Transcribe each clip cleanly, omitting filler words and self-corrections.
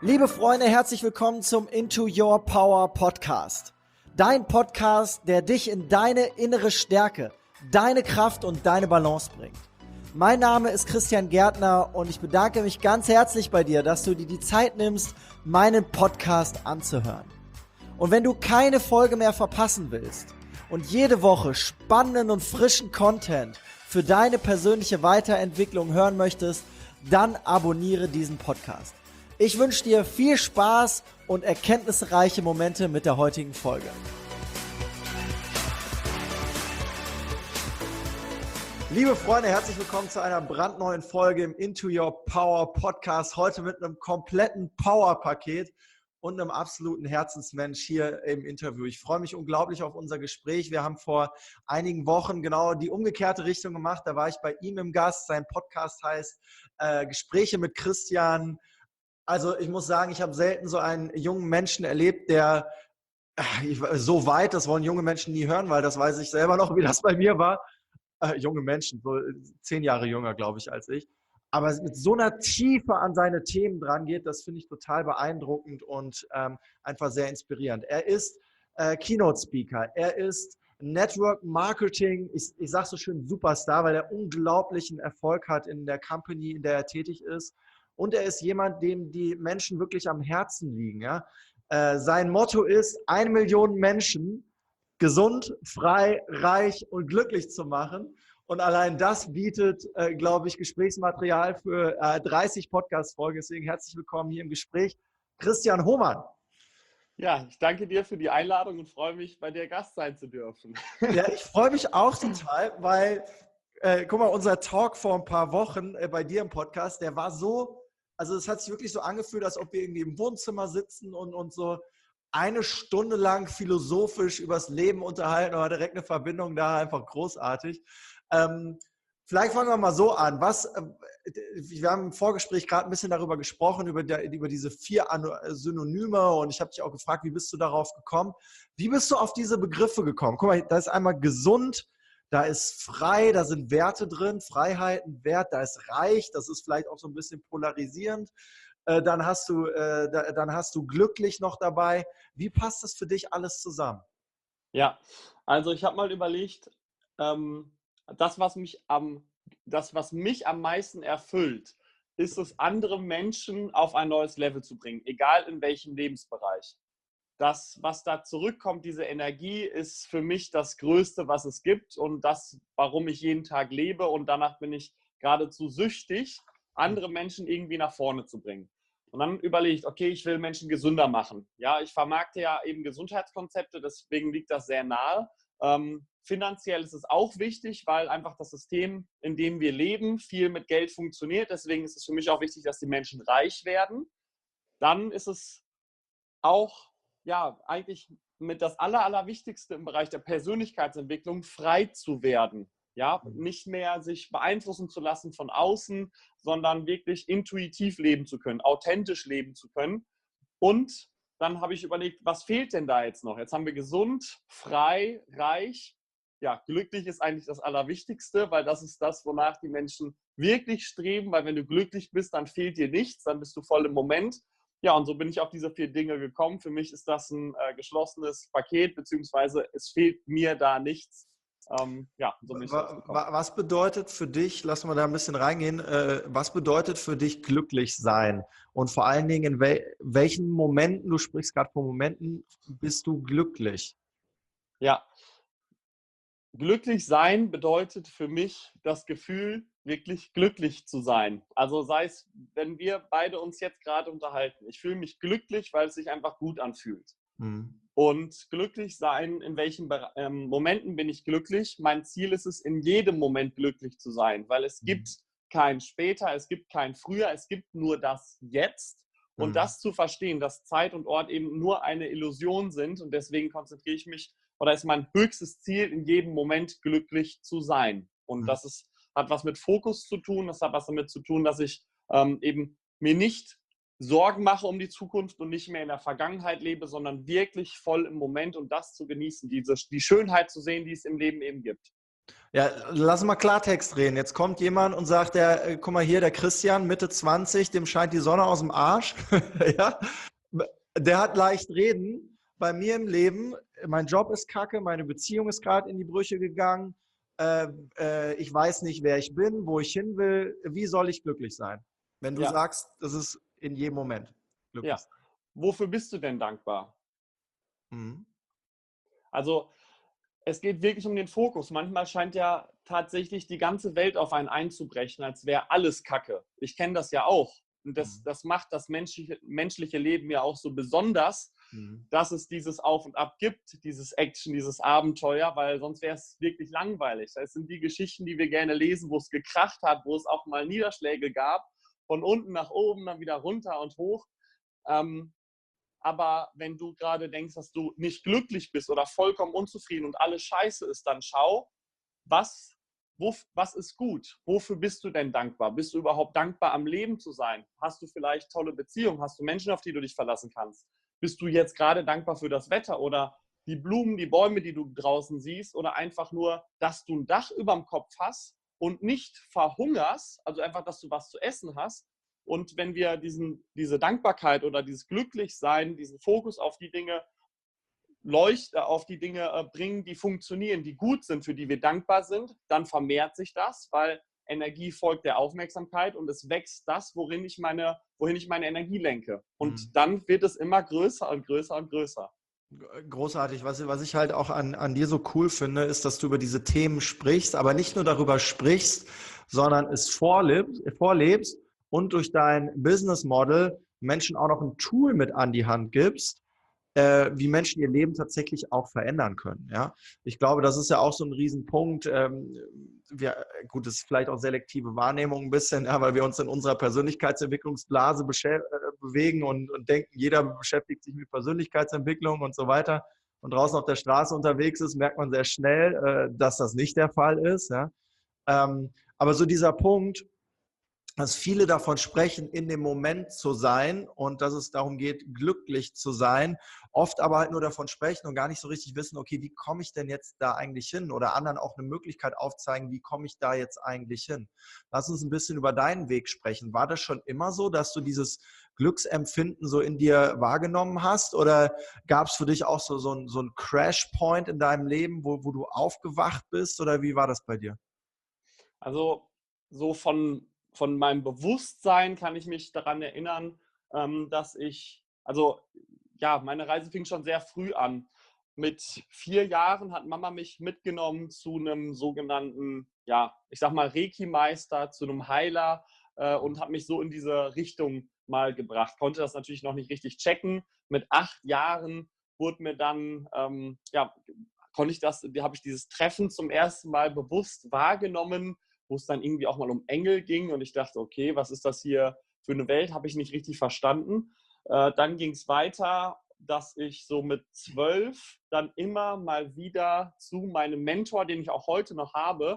Liebe Freunde, herzlich willkommen zum Into Your Power Podcast. Dein Podcast, der dich in deine innere Stärke, deine Kraft und deine Balance bringt. Mein Name ist Christian Gärtner und ich bedanke mich ganz herzlich bei dir, dass du dir die Zeit nimmst, meinen Podcast anzuhören. Und wenn du keine Folge mehr verpassen willst und jede Woche spannenden und frischen Content für deine persönliche Weiterentwicklung hören möchtest, dann abonniere diesen Podcast. Ich wünsche dir viel Spaß und erkenntnisreiche Momente mit der heutigen Folge. Liebe Freunde, herzlich willkommen zu einer brandneuen Folge im Into Your Power Podcast. Heute mit einem kompletten Power-Paket und einem absoluten Herzensmensch hier im Interview. Ich freue mich unglaublich auf unser Gespräch. Wir haben vor einigen Wochen genau die umgekehrte Richtung gemacht. Da war ich bei ihm im Gast. Sein Podcast heißt Gespräche mit Christian. Also ich muss sagen, ich habe selten so einen jungen Menschen erlebt, der so weit, das wollen junge Menschen nie hören, weil das weiß ich selber noch, wie das bei mir war. Junge Menschen, so 10 Jahre jünger, glaube ich, als ich. Aber mit so einer Tiefe an seine Themen dran geht, das finde ich total beeindruckend und einfach sehr inspirierend. Er ist Keynote-Speaker, er ist Network Marketing, ich sage so schön Superstar, weil er unglaublichen Erfolg hat in der Company, in der er tätig ist. Und er ist jemand, dem die Menschen wirklich am Herzen liegen. Ja? Sein Motto ist, 1 Million Menschen gesund, frei, reich und glücklich zu machen. Und allein das bietet, glaube ich, Gesprächsmaterial für 30 Podcast-Folgen. Deswegen herzlich willkommen hier im Gespräch, Christian Hohmann. Ja, ich danke dir für die Einladung und freue mich, bei dir Gast sein zu dürfen. Ja, ich freue mich auch total, weil, guck mal, unser Talk vor ein paar Wochen bei dir im Podcast, der war so, also es hat sich wirklich so angefühlt, als ob wir irgendwie im Wohnzimmer sitzen und so eine Stunde lang philosophisch übers Leben unterhalten oder direkt eine Verbindung da, einfach großartig. Vielleicht fangen wir mal so an. Wir haben im Vorgespräch gerade ein bisschen darüber gesprochen, über diese 4 Synonyme und ich habe dich auch gefragt, wie bist du darauf gekommen? Wie bist du auf diese Begriffe gekommen? Guck mal, da ist einmal gesund, da ist frei, da sind Werte drin, Freiheiten, Wert, da ist reich, das ist vielleicht auch so ein bisschen polarisierend. Dann hast du glücklich noch dabei. Wie passt das für dich alles zusammen? Ja, also ich habe mal überlegt, das, was mich am meisten erfüllt, ist es, andere Menschen auf ein neues Level zu bringen, egal in welchem Lebensbereich. Das, was da zurückkommt, diese Energie, ist für mich das Größte, was es gibt und das, warum ich jeden Tag lebe, und danach bin ich geradezu süchtig, andere Menschen irgendwie nach vorne zu bringen. Und dann überlegt, okay, ich will Menschen gesünder machen. Ja, ich vermarkte ja eben Gesundheitskonzepte, deswegen liegt das sehr nahe. Finanziell ist es auch wichtig, weil einfach das System, in dem wir leben, viel mit Geld funktioniert. Deswegen ist es für mich auch wichtig, dass die Menschen reich werden. Dann ist es auch, ja, eigentlich mit das Allerwichtigste im Bereich der Persönlichkeitsentwicklung, frei zu werden. Ja, nicht mehr sich beeinflussen zu lassen von außen, sondern wirklich intuitiv leben zu können, authentisch leben zu können. Und dann habe ich überlegt, was fehlt denn da jetzt noch? Jetzt haben wir gesund, frei, reich. Ja, glücklich ist eigentlich das Allerwichtigste, weil das ist das, wonach die Menschen wirklich streben, weil wenn du glücklich bist, dann fehlt dir nichts, dann bist du voll im Moment. Ja, und so bin ich auf diese 4 Dinge gekommen. Für mich ist das ein geschlossenes Paket, beziehungsweise es fehlt mir da nichts. Ja, so bin ich drauf gekommen. Was bedeutet für dich, lass mal da ein bisschen reingehen, was bedeutet für dich glücklich sein? Und vor allen Dingen, in welchen Momenten, du sprichst gerade von Momenten, bist du glücklich? Ja, glücklich sein bedeutet für mich das Gefühl, wirklich glücklich zu sein. Also sei es, wenn wir beide uns jetzt gerade unterhalten. Ich fühle mich glücklich, weil es sich einfach gut anfühlt. Hm. Und glücklich sein, in welchen Momenten bin ich glücklich? Mein Ziel ist es, in jedem Moment glücklich zu sein, weil es gibt kein später, es gibt kein früher, es gibt nur das Jetzt. Und das zu verstehen, dass Zeit und Ort eben nur eine Illusion sind, und deswegen konzentriere ich mich, oder ist mein höchstes Ziel, in jedem Moment glücklich zu sein. Und das hat was mit Fokus zu tun, das hat was damit zu tun, dass ich eben mir nicht Sorgen mache um die Zukunft und nicht mehr in der Vergangenheit lebe, sondern wirklich voll im Moment und das zu genießen, die Schönheit zu sehen, die es im Leben eben gibt. Ja, lass mal Klartext reden. Jetzt kommt jemand und sagt, guck mal hier, der Christian, Mitte 20, dem scheint die Sonne aus dem Arsch. Ja? Der hat leicht reden. Bei mir im Leben, mein Job ist kacke, meine Beziehung ist gerade in die Brüche gegangen. Ich weiß nicht, wer ich bin, wo ich hin will. Wie soll ich glücklich sein? Wenn du Ja, sagst, das ist in jedem Moment glücklich ja. sein. Wofür bist du denn dankbar? Mhm. Also es geht wirklich um den Fokus. Manchmal scheint ja tatsächlich die ganze Welt auf einen einzubrechen, als wäre alles Kacke. Ich kenne das ja auch. Und Mhm. das macht das menschliche Leben ja auch so besonders, Mhm. dass es dieses Auf und Ab gibt, dieses Action, dieses Abenteuer, weil sonst wäre es wirklich langweilig. Das sind die Geschichten, die wir gerne lesen, wo es gekracht hat, wo es auch mal Niederschläge gab, von unten nach oben, dann wieder runter und hoch. Ähm, aber wenn du gerade denkst, dass du nicht glücklich bist oder vollkommen unzufrieden und alles scheiße ist, dann schau, was, was ist gut? Wofür bist du denn dankbar? Bist du überhaupt dankbar, am Leben zu sein? Hast du vielleicht tolle Beziehungen? Hast du Menschen, auf die du dich verlassen kannst? Bist du jetzt gerade dankbar für das Wetter oder die Blumen, die Bäume, die du draußen siehst oder einfach nur, dass du ein Dach über dem Kopf hast und nicht verhungerst, also einfach, dass du was zu essen hast? Und wenn wir diese Dankbarkeit oder dieses Glücklichsein, diesen Fokus auf die Dinge auf die Dinge bringen, die funktionieren, die gut sind, für die wir dankbar sind, dann vermehrt sich das, weil Energie folgt der Aufmerksamkeit und es wächst das, wohin ich meine Energie lenke. Mhm. Und dann wird es immer größer und größer und größer. Großartig. Was ich halt auch an dir so cool finde, ist, dass du über diese Themen sprichst, aber nicht nur darüber sprichst, sondern es vorlebst und durch dein Business Model Menschen auch noch ein Tool mit an die Hand gibst, wie Menschen ihr Leben tatsächlich auch verändern können. Ja? Ich glaube, das ist ja auch so ein Riesenpunkt. Gut, das ist vielleicht auch selektive Wahrnehmung ein bisschen, ja, weil wir uns in unserer Persönlichkeitsentwicklungsblase bewegen und denken, jeder beschäftigt sich mit Persönlichkeitsentwicklung und so weiter. Und draußen auf der Straße unterwegs ist, merkt man sehr schnell, dass das nicht der Fall ist. Ja? Aber so dieser Punkt, dass viele davon sprechen, in dem Moment zu sein und dass es darum geht, glücklich zu sein, oft aber halt nur davon sprechen und gar nicht so richtig wissen, okay, wie komme ich denn jetzt da eigentlich hin? Oder anderen auch eine Möglichkeit aufzeigen, wie komme ich da jetzt eigentlich hin? Lass uns ein bisschen über deinen Weg sprechen. War das schon immer so, dass du dieses Glücksempfinden so in dir wahrgenommen hast? Oder gab es für dich auch so ein Crash-Point in deinem Leben, wo du aufgewacht bist? Oder wie war das bei dir? Also so von meinem Bewusstsein kann ich mich daran erinnern, dass also ja, meine Reise fing schon sehr früh an. Mit 4 Jahren hat Mama mich mitgenommen zu einem sogenannten, ja, ich sag mal Reiki-Meister, zu einem Heiler und hat mich so in diese Richtung mal gebracht. Konnte das natürlich noch nicht richtig checken. Mit 8 Jahren wurde mir dann, ja, habe ich dieses Treffen zum ersten Mal bewusst wahrgenommen, wo es dann irgendwie auch mal um Engel ging und ich dachte, okay, was ist das hier für eine Welt? Habe ich nicht richtig verstanden. Dann ging es weiter, dass ich so mit 12 dann immer mal wieder zu meinem Mentor, den ich auch heute noch habe,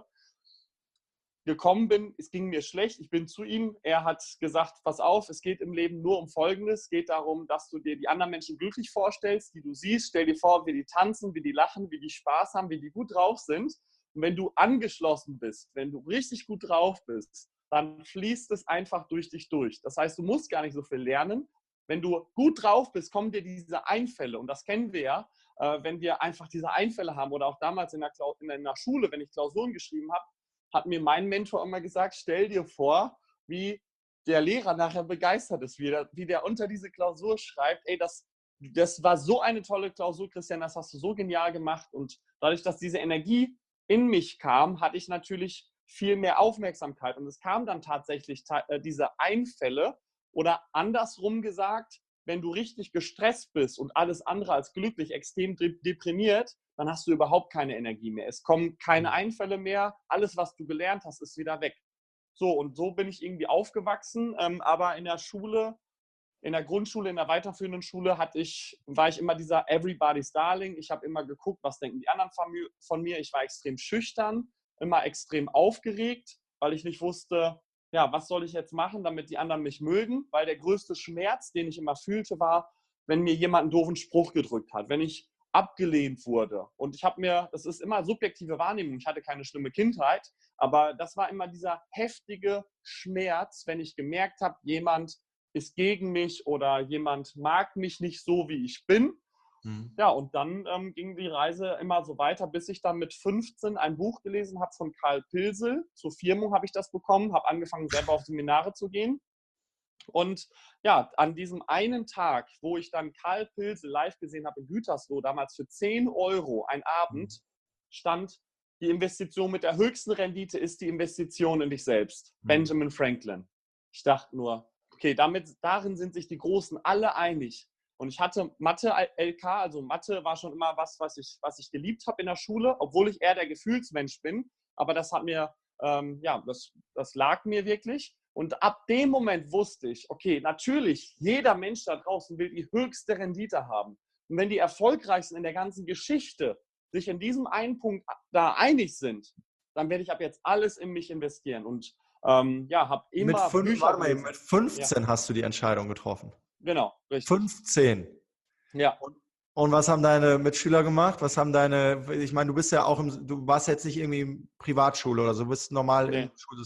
gekommen bin. Es ging mir schlecht, ich bin zu ihm. Er hat gesagt, pass auf, es geht im Leben nur um Folgendes. Es geht darum, dass du dir die anderen Menschen glücklich vorstellst, die du siehst. Stell dir vor, wie die tanzen, wie die lachen, wie die Spaß haben, wie die gut drauf sind. Und wenn du angeschlossen bist, wenn du richtig gut drauf bist, dann fließt es einfach durch dich durch. Das heißt, du musst gar nicht so viel lernen. Wenn du gut drauf bist, kommen dir diese Einfälle. Und das kennen wir ja, wenn wir einfach diese Einfälle haben. Oder auch damals in der Schule, wenn ich Klausuren geschrieben habe, hat mir mein Mentor immer gesagt, stell dir vor, wie der Lehrer nachher begeistert ist, wie der unter diese Klausur schreibt, ey, das war so eine tolle Klausur, Christian, das hast du so genial gemacht. Und dadurch, dass diese Energie in mich kam, hatte ich natürlich viel mehr Aufmerksamkeit. Und es kamen dann tatsächlich diese Einfälle oder andersrum gesagt, wenn du richtig gestresst bist und alles andere als glücklich, extrem deprimiert, dann hast du überhaupt keine Energie mehr. Es kommen keine Einfälle mehr. Alles, was du gelernt hast, ist wieder weg. So, und so bin ich irgendwie aufgewachsen. Aber in der Schule, in der Grundschule, in der weiterführenden Schule war ich immer dieser Everybody's Darling. Ich habe immer geguckt, was denken die anderen von mir. Ich war extrem schüchtern, immer extrem aufgeregt, weil ich nicht wusste, ja, was soll ich jetzt machen, damit die anderen mich mögen? Weil der größte Schmerz, den ich immer fühlte, war, wenn mir jemand einen doofen Spruch gedrückt hat. Wenn ich abgelehnt wurde. Und das ist immer subjektive Wahrnehmung, ich hatte keine schlimme Kindheit, aber das war immer dieser heftige Schmerz, wenn ich gemerkt habe, jemand ist gegen mich oder jemand mag mich nicht so, wie ich bin. Ja, und dann ging die Reise immer so weiter, bis ich dann mit 15 ein Buch gelesen habe von Karl Pilsel. Zur Firmung habe ich das bekommen, habe angefangen, selber auf Seminare zu gehen. Und ja, an diesem einen Tag, wo ich dann Karl Pilsel live gesehen habe in Gütersloh, damals für 10 Euro ein Abend, stand: Die Investition mit der höchsten Rendite ist die Investition in dich selbst. Benjamin Franklin. Ich dachte nur, okay, darin sind sich die Großen alle einig. Und ich hatte Mathe-LK, also Mathe war schon immer was ich geliebt habe in der Schule, obwohl ich eher der Gefühlsmensch bin. Aber das hat mir, das lag mir wirklich. Und ab dem Moment wusste ich, okay, natürlich, jeder Mensch da draußen will die höchste Rendite haben. Und wenn die Erfolgreichsten in der ganzen Geschichte sich in diesem einen Punkt da einig sind, dann werde ich ab jetzt alles in mich investieren. Und habe immer Bücher gelesen. Mit 15 hast du die Entscheidung getroffen. Genau, richtig. 15. Ja. Und was haben deine Mitschüler gemacht? Ich meine, du bist ja auch du warst jetzt nicht irgendwie in Privatschule oder so, du bist normal in Schule.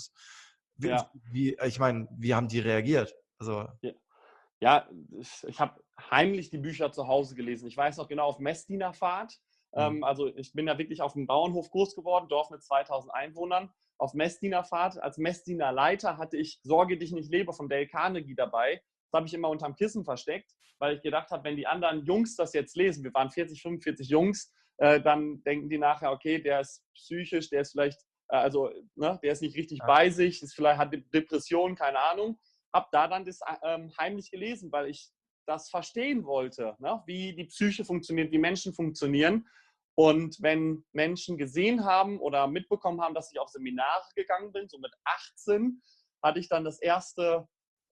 Wie haben die reagiert? Also ja, ich habe heimlich die Bücher zu Hause gelesen. Ich weiß noch genau, auf Messdienerfahrt. Also ich bin ja wirklich auf dem Bauernhof groß geworden, Dorf mit 2000 Einwohnern. Auf Messdienerfahrt als Messdienerleiter hatte ich Sorge dich nicht lebe von Dale Carnegie dabei. Das habe ich immer unterm Kissen versteckt, weil ich gedacht habe, wenn die anderen Jungs das jetzt lesen, wir waren 40, 45 Jungs, dann denken die nachher, okay, der ist psychisch, der ist vielleicht, der ist nicht richtig bei sich, hat Depressionen, keine Ahnung. Habe da dann das heimlich gelesen, weil ich das verstehen wollte, ne? Wie die Psyche funktioniert, wie Menschen funktionieren. Und wenn Menschen gesehen haben oder mitbekommen haben, dass ich auf Seminare gegangen bin, so mit 18, hatte ich dann das erste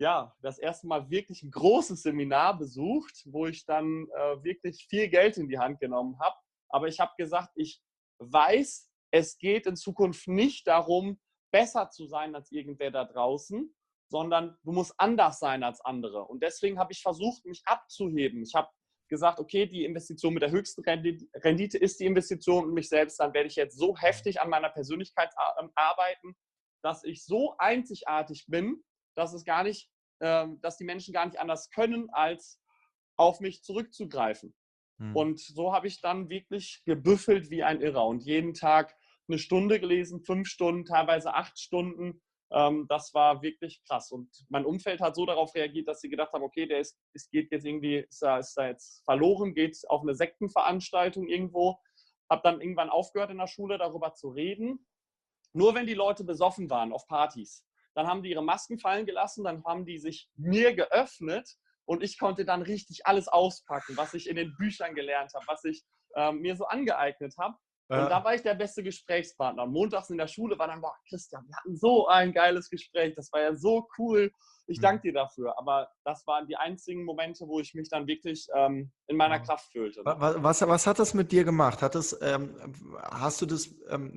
Mal wirklich ein großes Seminar besucht, wo ich dann wirklich viel Geld in die Hand genommen habe. Aber ich habe gesagt, ich weiß, es geht in Zukunft nicht darum, besser zu sein als irgendwer da draußen, sondern du musst anders sein als andere. Und deswegen habe ich versucht, mich abzuheben. Ich habe gesagt, okay, die Investition mit der höchsten Rendite ist die Investition in mich selbst. Dann werde ich jetzt so heftig an meiner Persönlichkeit arbeiten, dass ich so einzigartig bin, dass die Menschen gar nicht anders können, als auf mich zurückzugreifen. Und so habe ich dann wirklich gebüffelt wie ein Irrer und jeden Tag eine Stunde gelesen, 5 Stunden, teilweise 8 Stunden. Das war wirklich krass. Und mein Umfeld hat so darauf reagiert, dass sie gedacht haben, okay, ist da jetzt verloren, geht auf eine Sektenveranstaltung irgendwo. Habe dann irgendwann aufgehört in der Schule, darüber zu reden. Nur wenn die Leute besoffen waren auf Partys, dann haben die ihre Masken fallen gelassen, dann haben die sich mir geöffnet und ich konnte dann richtig alles auspacken, was ich in den Büchern gelernt habe, was ich mir so angeeignet habe. Und da war ich der beste Gesprächspartner. Montags in der Schule war dann, boah, Christian, wir hatten so ein geiles Gespräch, das war ja so cool. Ich danke dir dafür. Aber das waren die einzigen Momente, wo ich mich dann wirklich in meiner Kraft fühlte. Ne? Was hat das mit dir gemacht? Hast du das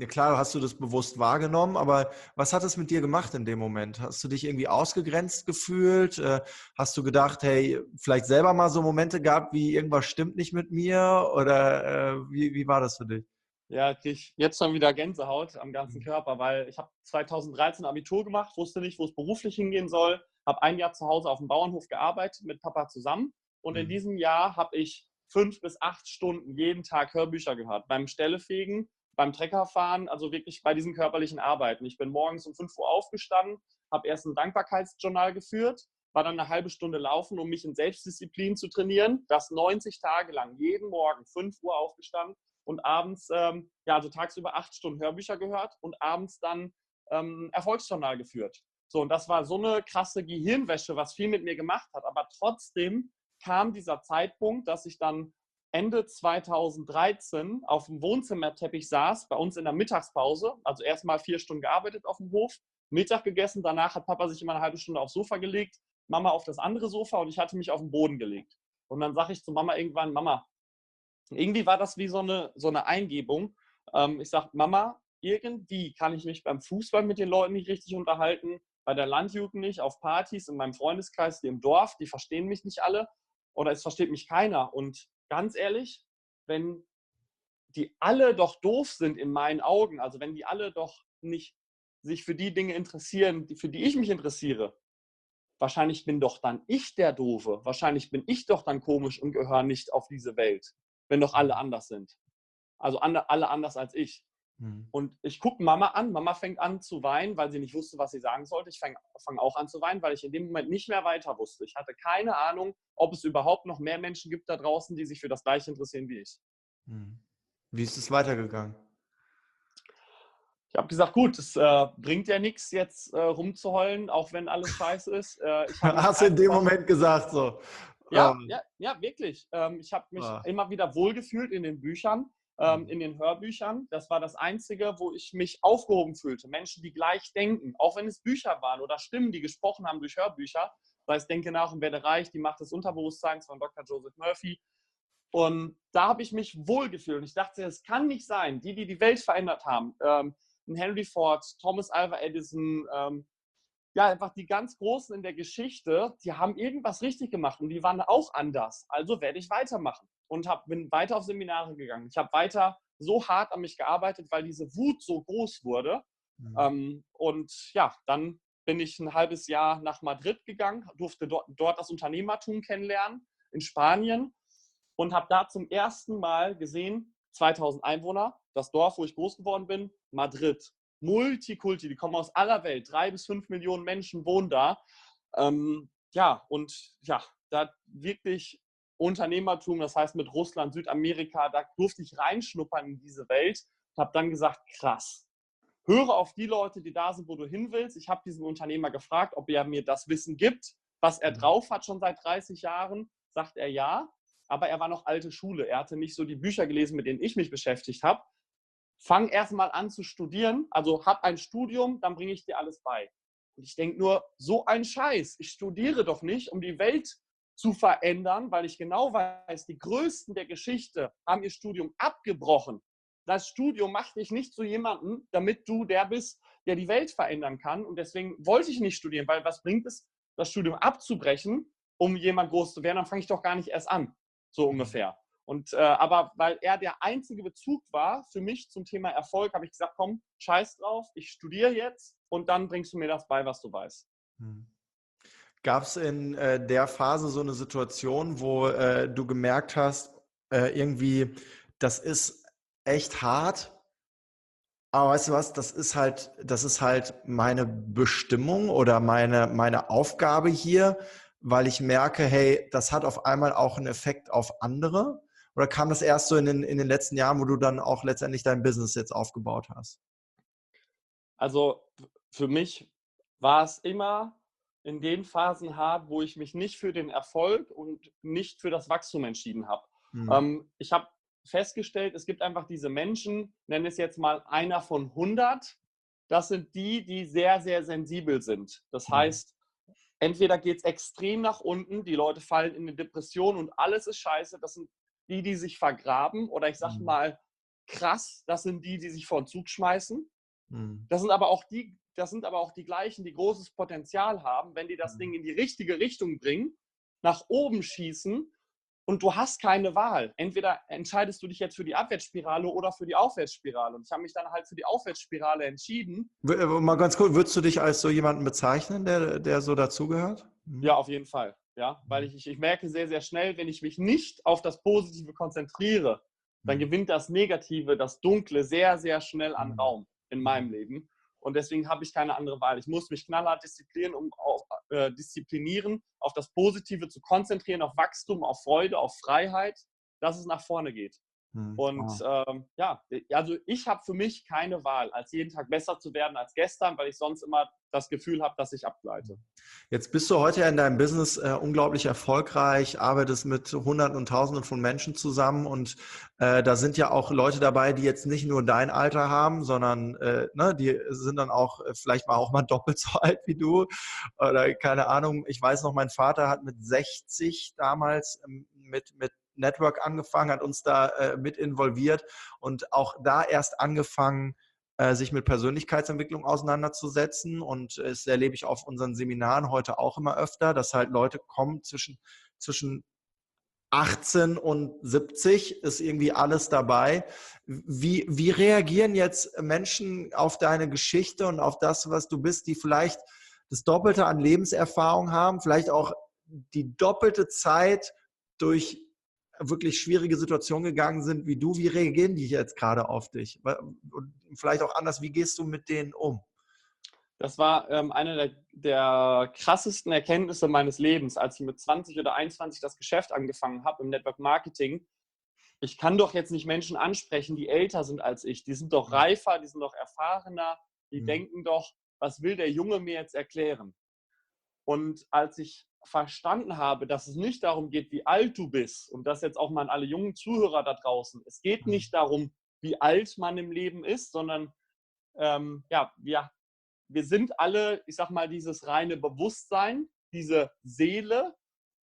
bewusst wahrgenommen, aber was hat es mit dir gemacht in dem Moment? Hast du dich irgendwie ausgegrenzt gefühlt? Hast du gedacht, hey, vielleicht selber mal so Momente gehabt, wie irgendwas stimmt nicht mit mir? Oder wie war das für dich? Ja, kriege ich jetzt schon wieder Gänsehaut am ganzen Körper, weil ich habe 2013 Abitur gemacht, wusste nicht, wo es beruflich hingehen soll, habe ein Jahr zu Hause auf dem Bauernhof gearbeitet mit Papa zusammen und in diesem Jahr habe ich 5 bis 8 Stunden jeden Tag Hörbücher gehört. Beim Stellefegen, beim Treckerfahren, also wirklich bei diesen körperlichen Arbeiten. Ich bin morgens um 5 Uhr aufgestanden, habe erst ein Dankbarkeitsjournal geführt, war dann eine halbe Stunde laufen, um mich in Selbstdisziplin zu trainieren. Das 90 Tage lang, jeden Morgen 5 Uhr aufgestanden und abends, also tagsüber 8 Stunden Hörbücher gehört und abends dann Erfolgsjournal geführt. So, und das war so eine krasse Gehirnwäsche, was viel mit mir gemacht hat. Aber trotzdem kam dieser Zeitpunkt, dass ich dann Ende 2013 auf dem Wohnzimmerteppich saß, bei uns in der Mittagspause, also erstmal 4 Stunden gearbeitet auf dem Hof, Mittag gegessen, danach hat Papa sich immer eine halbe Stunde aufs Sofa gelegt, Mama auf das andere Sofa und ich hatte mich auf den Boden gelegt. Und dann sage ich zu Mama irgendwann, Mama, irgendwie war das wie so eine Eingebung. Ich sage, Mama, irgendwie kann ich mich beim Fußball mit den Leuten nicht richtig unterhalten, bei der Landjugend nicht, auf Partys, in meinem Freundeskreis, die im Dorf, die verstehen mich nicht alle oder es versteht mich keiner. Und ganz ehrlich, wenn die alle doch doof sind in meinen Augen, also wenn die alle doch nicht sich für die Dinge interessieren, für die ich mich interessiere, wahrscheinlich bin doch dann ich der Doofe. Wahrscheinlich bin ich doch dann komisch und gehöre nicht auf diese Welt, wenn doch alle anders sind. Also alle anders als ich. Und ich gucke Mama an. Mama fängt an zu weinen, weil sie nicht wusste, was sie sagen sollte. Ich fange auch an zu weinen, weil ich in dem Moment nicht mehr weiter wusste. Ich hatte keine Ahnung, ob es überhaupt noch mehr Menschen gibt da draußen, die sich für das Gleiche interessieren wie ich. Wie ist es weitergegangen? Ich habe gesagt, gut, es bringt ja nichts, jetzt rumzuheulen, auch wenn alles scheiße ist. Hast du in dem Moment gesagt so? Ja, wirklich. Ich habe mich Ah. immer wieder wohlgefühlt in den Büchern, in den Hörbüchern. Das war das Einzige, wo ich mich aufgehoben fühlte. Menschen, die gleich denken, auch wenn es Bücher waren oder Stimmen, die gesprochen haben durch Hörbücher. Sei es Denke nach und werde reich, die Macht des Unterbewusstseins von Dr. Joseph Murphy. Und da habe ich mich wohlgefühlt. Und ich dachte, es kann nicht sein, die Welt verändert haben, Henry Ford, Thomas Alva Edison, ja, einfach die ganz Großen in der Geschichte, die haben irgendwas richtig gemacht und die waren auch anders. Also werde ich weitermachen und bin weiter auf Seminare gegangen. Ich habe weiter so hart an mich gearbeitet, weil diese Wut so groß wurde. Und ja, dann bin ich ein halbes Jahr nach Madrid gegangen, durfte dort das Unternehmertum kennenlernen in Spanien und habe da zum ersten Mal gesehen, 2000 Einwohner, das Dorf, wo ich groß geworden bin, Madrid. Multikulti, die kommen aus aller Welt. 3 bis 5 Millionen Menschen wohnen da. Ja, da wirklich Unternehmertum, das heißt mit Russland, Südamerika, da durfte ich reinschnuppern in diese Welt und habe dann gesagt, krass, höre auf die Leute, die da sind, wo du hin willst. Ich habe diesen Unternehmer gefragt, ob er mir das Wissen gibt, was er drauf hat schon seit 30 Jahren. Sagt er ja, aber er war noch alte Schule. Er hatte nicht so die Bücher gelesen, mit denen ich mich beschäftigt habe. Fang erstmal an zu studieren, also hab ein Studium, dann bringe ich dir alles bei. Und ich denke nur, so ein Scheiß, ich studiere doch nicht, um die Welt zu verändern, weil ich genau weiß, die Größten der Geschichte haben ihr Studium abgebrochen. Das Studium macht dich nicht zu jemandem, damit du der bist, der die Welt verändern kann. Und deswegen wollte ich nicht studieren, weil was bringt es, das Studium abzubrechen, um jemand groß zu werden, dann fange ich doch gar nicht erst an, so ungefähr. Und, aber weil er der einzige Bezug war für mich zum Thema Erfolg, habe ich gesagt, komm, scheiß drauf, ich studiere jetzt und dann bringst du mir das bei, was du weißt. Gab es in der Phase so eine Situation, wo du gemerkt hast, irgendwie, das ist echt hart, aber weißt du was, das ist halt meine Bestimmung oder meine Aufgabe hier, weil ich merke, hey, das hat auf einmal auch einen Effekt auf andere? Oder kam das erst so in den letzten Jahren, wo du dann auch letztendlich dein Business jetzt aufgebaut hast? Also für mich war es immer in den Phasen hart, wo ich mich nicht für den Erfolg und nicht für das Wachstum entschieden habe. Ich habe festgestellt, es gibt einfach diese Menschen, nenne es jetzt mal einer von 100, das sind die, die sehr, sehr sensibel sind. Das heißt, entweder geht es extrem nach unten, die Leute fallen in eine Depression und alles ist scheiße, das sind die, die sich vergraben, oder ich sage mal krass, das sind die, die sich vor den Zug schmeißen. Das sind aber auch die gleichen, die großes Potenzial haben, wenn die das Ding in die richtige Richtung bringen, nach oben schießen und du hast keine Wahl. Entweder entscheidest du dich jetzt für die Abwärtsspirale oder für die Aufwärtsspirale. Und ich habe mich dann halt für die Aufwärtsspirale entschieden. Mal ganz kurz, würdest du dich als so jemanden bezeichnen, der so dazugehört? Ja, auf jeden Fall. Ja, weil ich merke sehr, sehr schnell, wenn ich mich nicht auf das Positive konzentriere, dann gewinnt das Negative, das Dunkle sehr, sehr schnell an Raum in meinem Leben. Und deswegen habe ich keine andere Wahl. Ich muss mich knallhart disziplinieren, auf das Positive zu konzentrieren, auf Wachstum, auf Freude, auf Freiheit, dass es nach vorne geht. Und also ich habe für mich keine Wahl, als jeden Tag besser zu werden als gestern, weil ich sonst immer das Gefühl habe, dass ich abgleite. Jetzt bist du heute in deinem Business unglaublich erfolgreich, arbeitest mit Hunderten und Tausenden von Menschen zusammen und da sind ja auch Leute dabei, die jetzt nicht nur dein Alter haben, sondern die sind dann auch vielleicht auch mal doppelt so alt wie du oder keine Ahnung. Ich weiß noch, mein Vater hat mit 60 damals mit Network angefangen, hat uns da mit involviert und auch da erst angefangen, sich mit Persönlichkeitsentwicklung auseinanderzusetzen. Und das erlebe ich auf unseren Seminaren heute auch immer öfter, dass halt Leute kommen zwischen 18 und 70 ist irgendwie alles dabei. Wie reagieren jetzt Menschen auf deine Geschichte und auf das, was du bist, die vielleicht das Doppelte an Lebenserfahrung haben, vielleicht auch die doppelte Zeit durch wirklich schwierige Situationen gegangen sind wie du? Wie reagieren die jetzt gerade auf dich? Und vielleicht auch anders, wie gehst du mit denen um? Das war eine der krassesten Erkenntnisse meines Lebens, als ich mit 20 oder 21 das Geschäft angefangen habe im Network Marketing. Ich kann doch jetzt nicht Menschen ansprechen, die älter sind als ich. Die sind doch reifer, die sind doch erfahrener, die denken doch, was will der Junge mir jetzt erklären? Und als ich verstanden habe, dass es nicht darum geht, wie alt du bist, und das jetzt auch mal an alle jungen Zuhörer da draußen, es geht nicht darum, wie alt man im Leben ist, sondern ja, wir sind alle, ich sag mal, dieses reine Bewusstsein, diese Seele,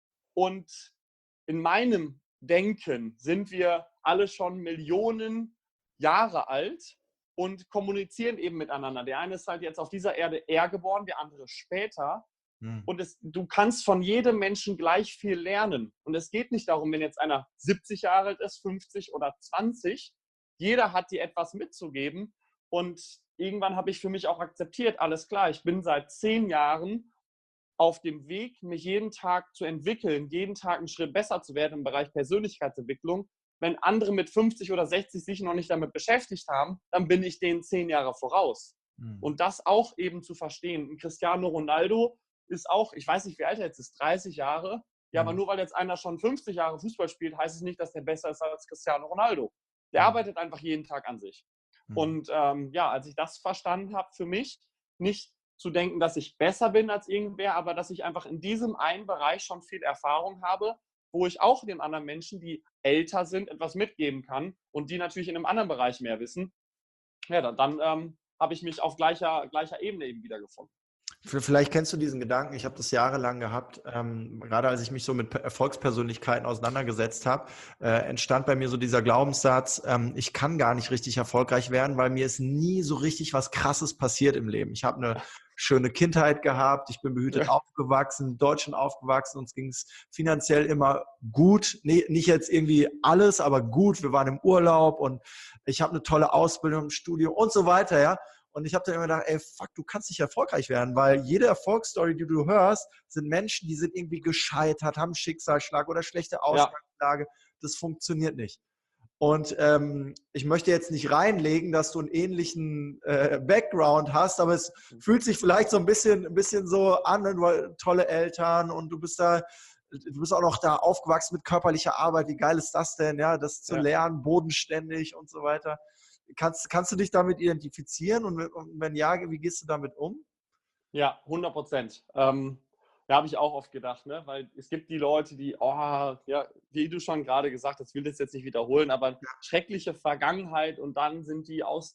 und in meinem Denken sind wir alle schon Millionen Jahre alt und kommunizieren eben miteinander. Der eine ist halt jetzt auf dieser Erde eher geboren, der andere später. Und du kannst von jedem Menschen gleich viel lernen. Und es geht nicht darum, wenn jetzt einer 70 Jahre alt ist, 50 oder 20. Jeder hat dir etwas mitzugeben. Und irgendwann habe ich für mich auch akzeptiert, alles klar, ich bin seit 10 Jahren auf dem Weg, mich jeden Tag zu entwickeln, jeden Tag einen Schritt besser zu werden im Bereich Persönlichkeitsentwicklung. Wenn andere mit 50 oder 60 sich noch nicht damit beschäftigt haben, dann bin ich denen 10 Jahre voraus. Und das auch eben zu verstehen. Ein Cristiano Ronaldo ist auch, ich weiß nicht, wie alt er jetzt ist, 30 Jahre. Ja, aber nur weil jetzt einer schon 50 Jahre Fußball spielt, heißt es nicht, dass der besser ist als Cristiano Ronaldo. Der arbeitet einfach jeden Tag an sich. Und ja, als ich das verstanden habe für mich, nicht zu denken, dass ich besser bin als irgendwer, aber dass ich einfach in diesem einen Bereich schon viel Erfahrung habe, wo ich auch den anderen Menschen, die älter sind, etwas mitgeben kann und die natürlich in einem anderen Bereich mehr wissen. Ja, dann habe ich mich auf gleicher Ebene eben wiedergefunden. Vielleicht kennst du diesen Gedanken, ich habe das jahrelang gehabt, gerade als ich mich so mit Erfolgspersönlichkeiten auseinandergesetzt habe, entstand bei mir so dieser Glaubenssatz, ich kann gar nicht richtig erfolgreich werden, weil mir ist nie so richtig was Krasses passiert im Leben. Ich habe eine schöne Kindheit gehabt, ich bin behütet aufgewachsen, in Deutschland aufgewachsen, uns ging es finanziell immer gut, nee, nicht jetzt irgendwie alles, aber gut, wir waren im Urlaub und ich habe eine tolle Ausbildung im Studium und so weiter, ja. Und ich habe dann immer gedacht, ey, fuck, du kannst nicht erfolgreich werden, weil jede Erfolgsstory, die du hörst, sind Menschen, die sind irgendwie gescheitert, haben Schicksalsschlag oder schlechte Ausgangslage. Das funktioniert nicht. Und ich möchte jetzt nicht reinlegen, dass du einen ähnlichen Background hast, aber es fühlt sich vielleicht so ein bisschen so an, du hast tolle Eltern und du bist auch noch da aufgewachsen mit körperlicher Arbeit. Wie geil ist das denn, ja, das zu lernen, bodenständig und so weiter. Kannst du dich damit identifizieren und wenn ja, wie gehst du damit um? Ja, 100%. Da habe ich auch oft gedacht, ne? Weil es gibt die Leute, die, ja, wie du schon gerade gesagt hast, ich will das jetzt nicht wiederholen, aber schreckliche Vergangenheit, und dann sind die aus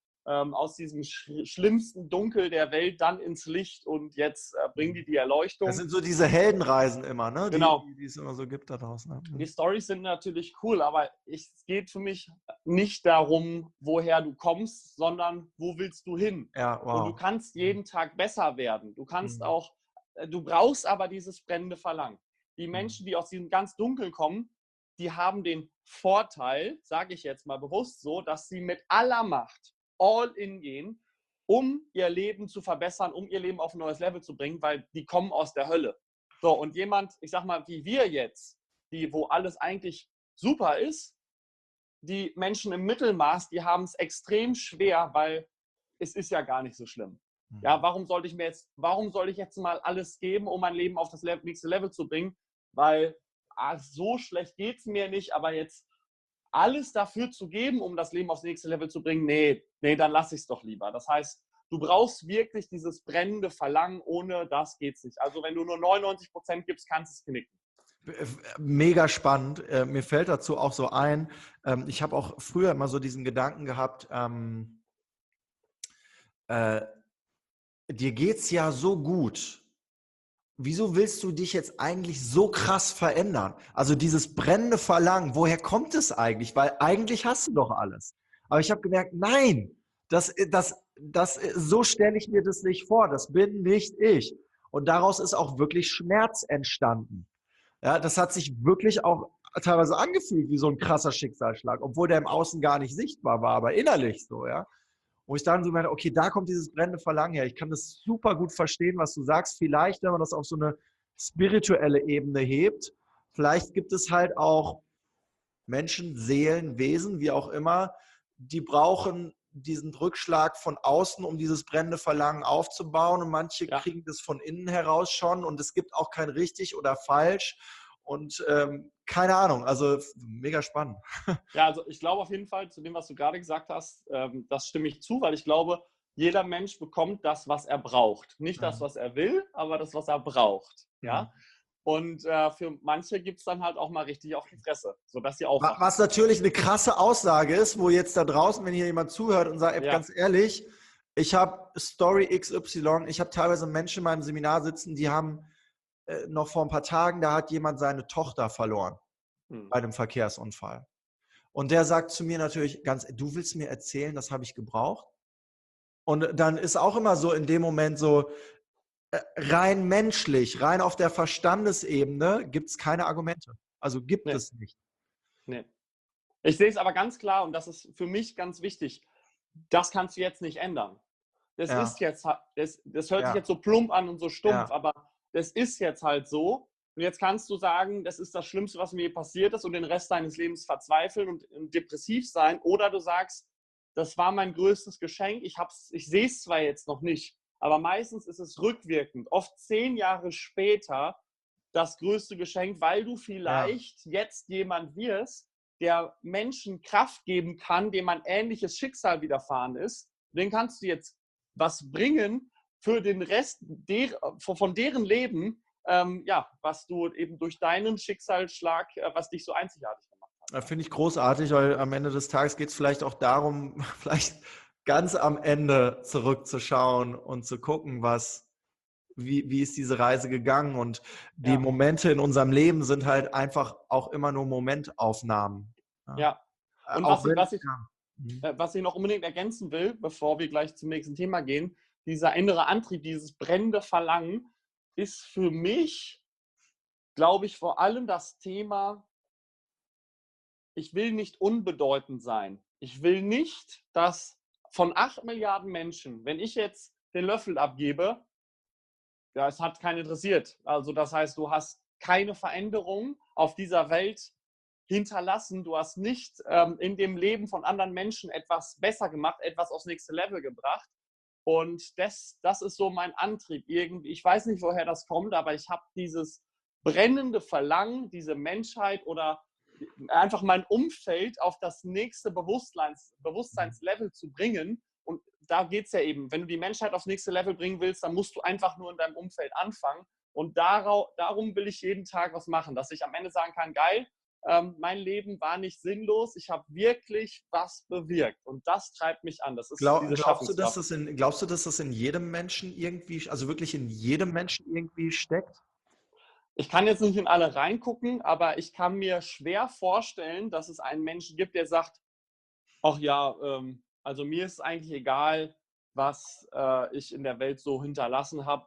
diesem schlimmsten Dunkel der Welt dann ins Licht und jetzt bringen die Erleuchtung. Das sind so diese Heldenreisen immer, ne? Genau. Die es immer so gibt da draußen. Ne? Die Storys sind natürlich cool, aber es geht für mich nicht darum, woher du kommst, sondern wo willst du hin? Ja, wow. Und du kannst jeden Tag besser werden. Du kannst auch, du brauchst aber dieses brennende Verlangen. Die Menschen, die aus diesem ganz Dunkeln kommen, die haben den Vorteil, sage ich jetzt mal bewusst so, dass sie mit aller Macht all in gehen, um ihr Leben zu verbessern, um ihr Leben auf ein neues Level zu bringen, weil die kommen aus der Hölle. So, und jemand, ich sag mal, wie wir jetzt, wo alles eigentlich super ist, die Menschen im Mittelmaß, die haben es extrem schwer, weil es ist ja gar nicht so schlimm. Ja, warum soll ich jetzt mal alles geben, um mein Leben auf das nächste Level zu bringen? Weil so schlecht geht es mir nicht, aber jetzt alles dafür zu geben, um das Leben aufs nächste Level zu bringen, nee, dann lasse ich es doch lieber. Das heißt, du brauchst wirklich dieses brennende Verlangen, ohne das geht es nicht. Also wenn du nur 99% gibst, kannst du es knicken. Mega spannend. Mir fällt dazu auch so ein, ich habe auch früher immer so diesen Gedanken gehabt, dir geht es ja so gut. Wieso willst du dich jetzt eigentlich so krass verändern? Also dieses brennende Verlangen, woher kommt es eigentlich? Weil eigentlich hast du doch alles. Aber ich habe gemerkt, nein, so stelle ich mir das nicht vor. Das bin nicht ich. Und daraus ist auch wirklich Schmerz entstanden. Ja, das hat sich wirklich auch teilweise angefühlt wie so ein krasser Schicksalsschlag, obwohl der im Außen gar nicht sichtbar war, aber innerlich so, ja. Wo ich dann so meine, okay, da kommt dieses brennende Verlangen her. Ich kann das super gut verstehen, was du sagst. Vielleicht, wenn man das auf so eine spirituelle Ebene hebt, vielleicht gibt es halt auch Menschen, Seelen, Wesen, wie auch immer, die brauchen diesen Rückschlag von außen, um dieses brennende Verlangen aufzubauen. Und manche Ja. kriegen das von innen heraus schon. Und es gibt auch kein richtig oder falsch. Und keine Ahnung, also mega spannend. Ja, also ich glaube auf jeden Fall zu dem, was du gerade gesagt hast, das stimme ich zu, weil ich glaube, jeder Mensch bekommt das, was er braucht. Nicht das, was er will, aber das, was er braucht. Ja? Und für manche gibt es dann halt auch mal richtig auf die Fresse, sodass sie aufwachen. Was natürlich eine krasse Aussage ist, wo jetzt da draußen, wenn hier jemand zuhört und sagt, ey, Ja. ganz ehrlich, ich habe Story XY, ich habe teilweise Menschen in meinem Seminar sitzen, die haben noch vor ein paar Tagen, da hat jemand seine Tochter verloren bei einem Verkehrsunfall. Und der sagt zu mir natürlich ganz, du willst mir erzählen, das habe ich gebraucht? Und dann ist auch immer so in dem Moment so, rein menschlich, rein auf der Verstandesebene gibt es keine Argumente. Also gibt es nicht. Nee. Ich sehe es aber ganz klar und das ist für mich ganz wichtig. Das kannst du jetzt nicht ändern. Das ist jetzt, das hört sich jetzt so plump an und so stumpf, aber das ist jetzt halt so. Und jetzt kannst du sagen, das ist das Schlimmste, was mir passiert ist und den Rest deines Lebens verzweifeln und depressiv sein. Oder du sagst, das war mein größtes Geschenk. Ich sehe es zwar jetzt noch nicht, aber meistens ist es rückwirkend, oft 10 Jahre später das größte Geschenk, weil du vielleicht jetzt jemand wirst, der Menschen Kraft geben kann, dem ein ähnliches Schicksal widerfahren ist. Den kannst du jetzt was bringen für den Rest von deren Leben, was du eben durch deinen Schicksalsschlag, was dich so einzigartig gemacht hat. Finde ich großartig, weil am Ende des Tages geht es vielleicht auch darum, vielleicht ganz am Ende zurückzuschauen und zu gucken, wie ist diese Reise gegangen. Und die Momente in unserem Leben sind halt einfach auch immer nur Momentaufnahmen. Ja. Und auch was ich noch unbedingt ergänzen will, bevor wir gleich zum nächsten Thema gehen, dieser innere Antrieb, dieses brennende Verlangen, ist für mich, glaube ich, vor allem das Thema, ich will nicht unbedeutend sein. Ich will nicht, dass von 8 Milliarden Menschen, wenn ich jetzt den Löffel abgebe, ja, es hat keinen interessiert. Also das heißt, du hast keine Veränderung auf dieser Welt hinterlassen. Du hast nicht in dem Leben von anderen Menschen etwas besser gemacht, etwas aufs nächste Level gebracht. Und das ist so mein Antrieb. Ich weiß nicht, woher das kommt, aber ich habe dieses brennende Verlangen, diese Menschheit oder einfach mein Umfeld auf das nächste Bewusstseinslevel zu bringen. Und da geht es ja eben, wenn du die Menschheit aufs nächste Level bringen willst, dann musst du einfach nur in deinem Umfeld anfangen. Und darum will ich jeden Tag was machen, dass ich am Ende sagen kann, geil, mein Leben war nicht sinnlos, ich habe wirklich was bewirkt. Und das treibt mich an. Das ist diese glaubst du, Schaffenskraft. glaubst du, dass das in jedem Menschen irgendwie, also wirklich in jedem Menschen irgendwie steckt? Ich kann jetzt nicht in alle reingucken, aber ich kann mir schwer vorstellen, dass es einen Menschen gibt, der sagt, ach ja, also mir ist eigentlich egal, was ich in der Welt so hinterlassen habe,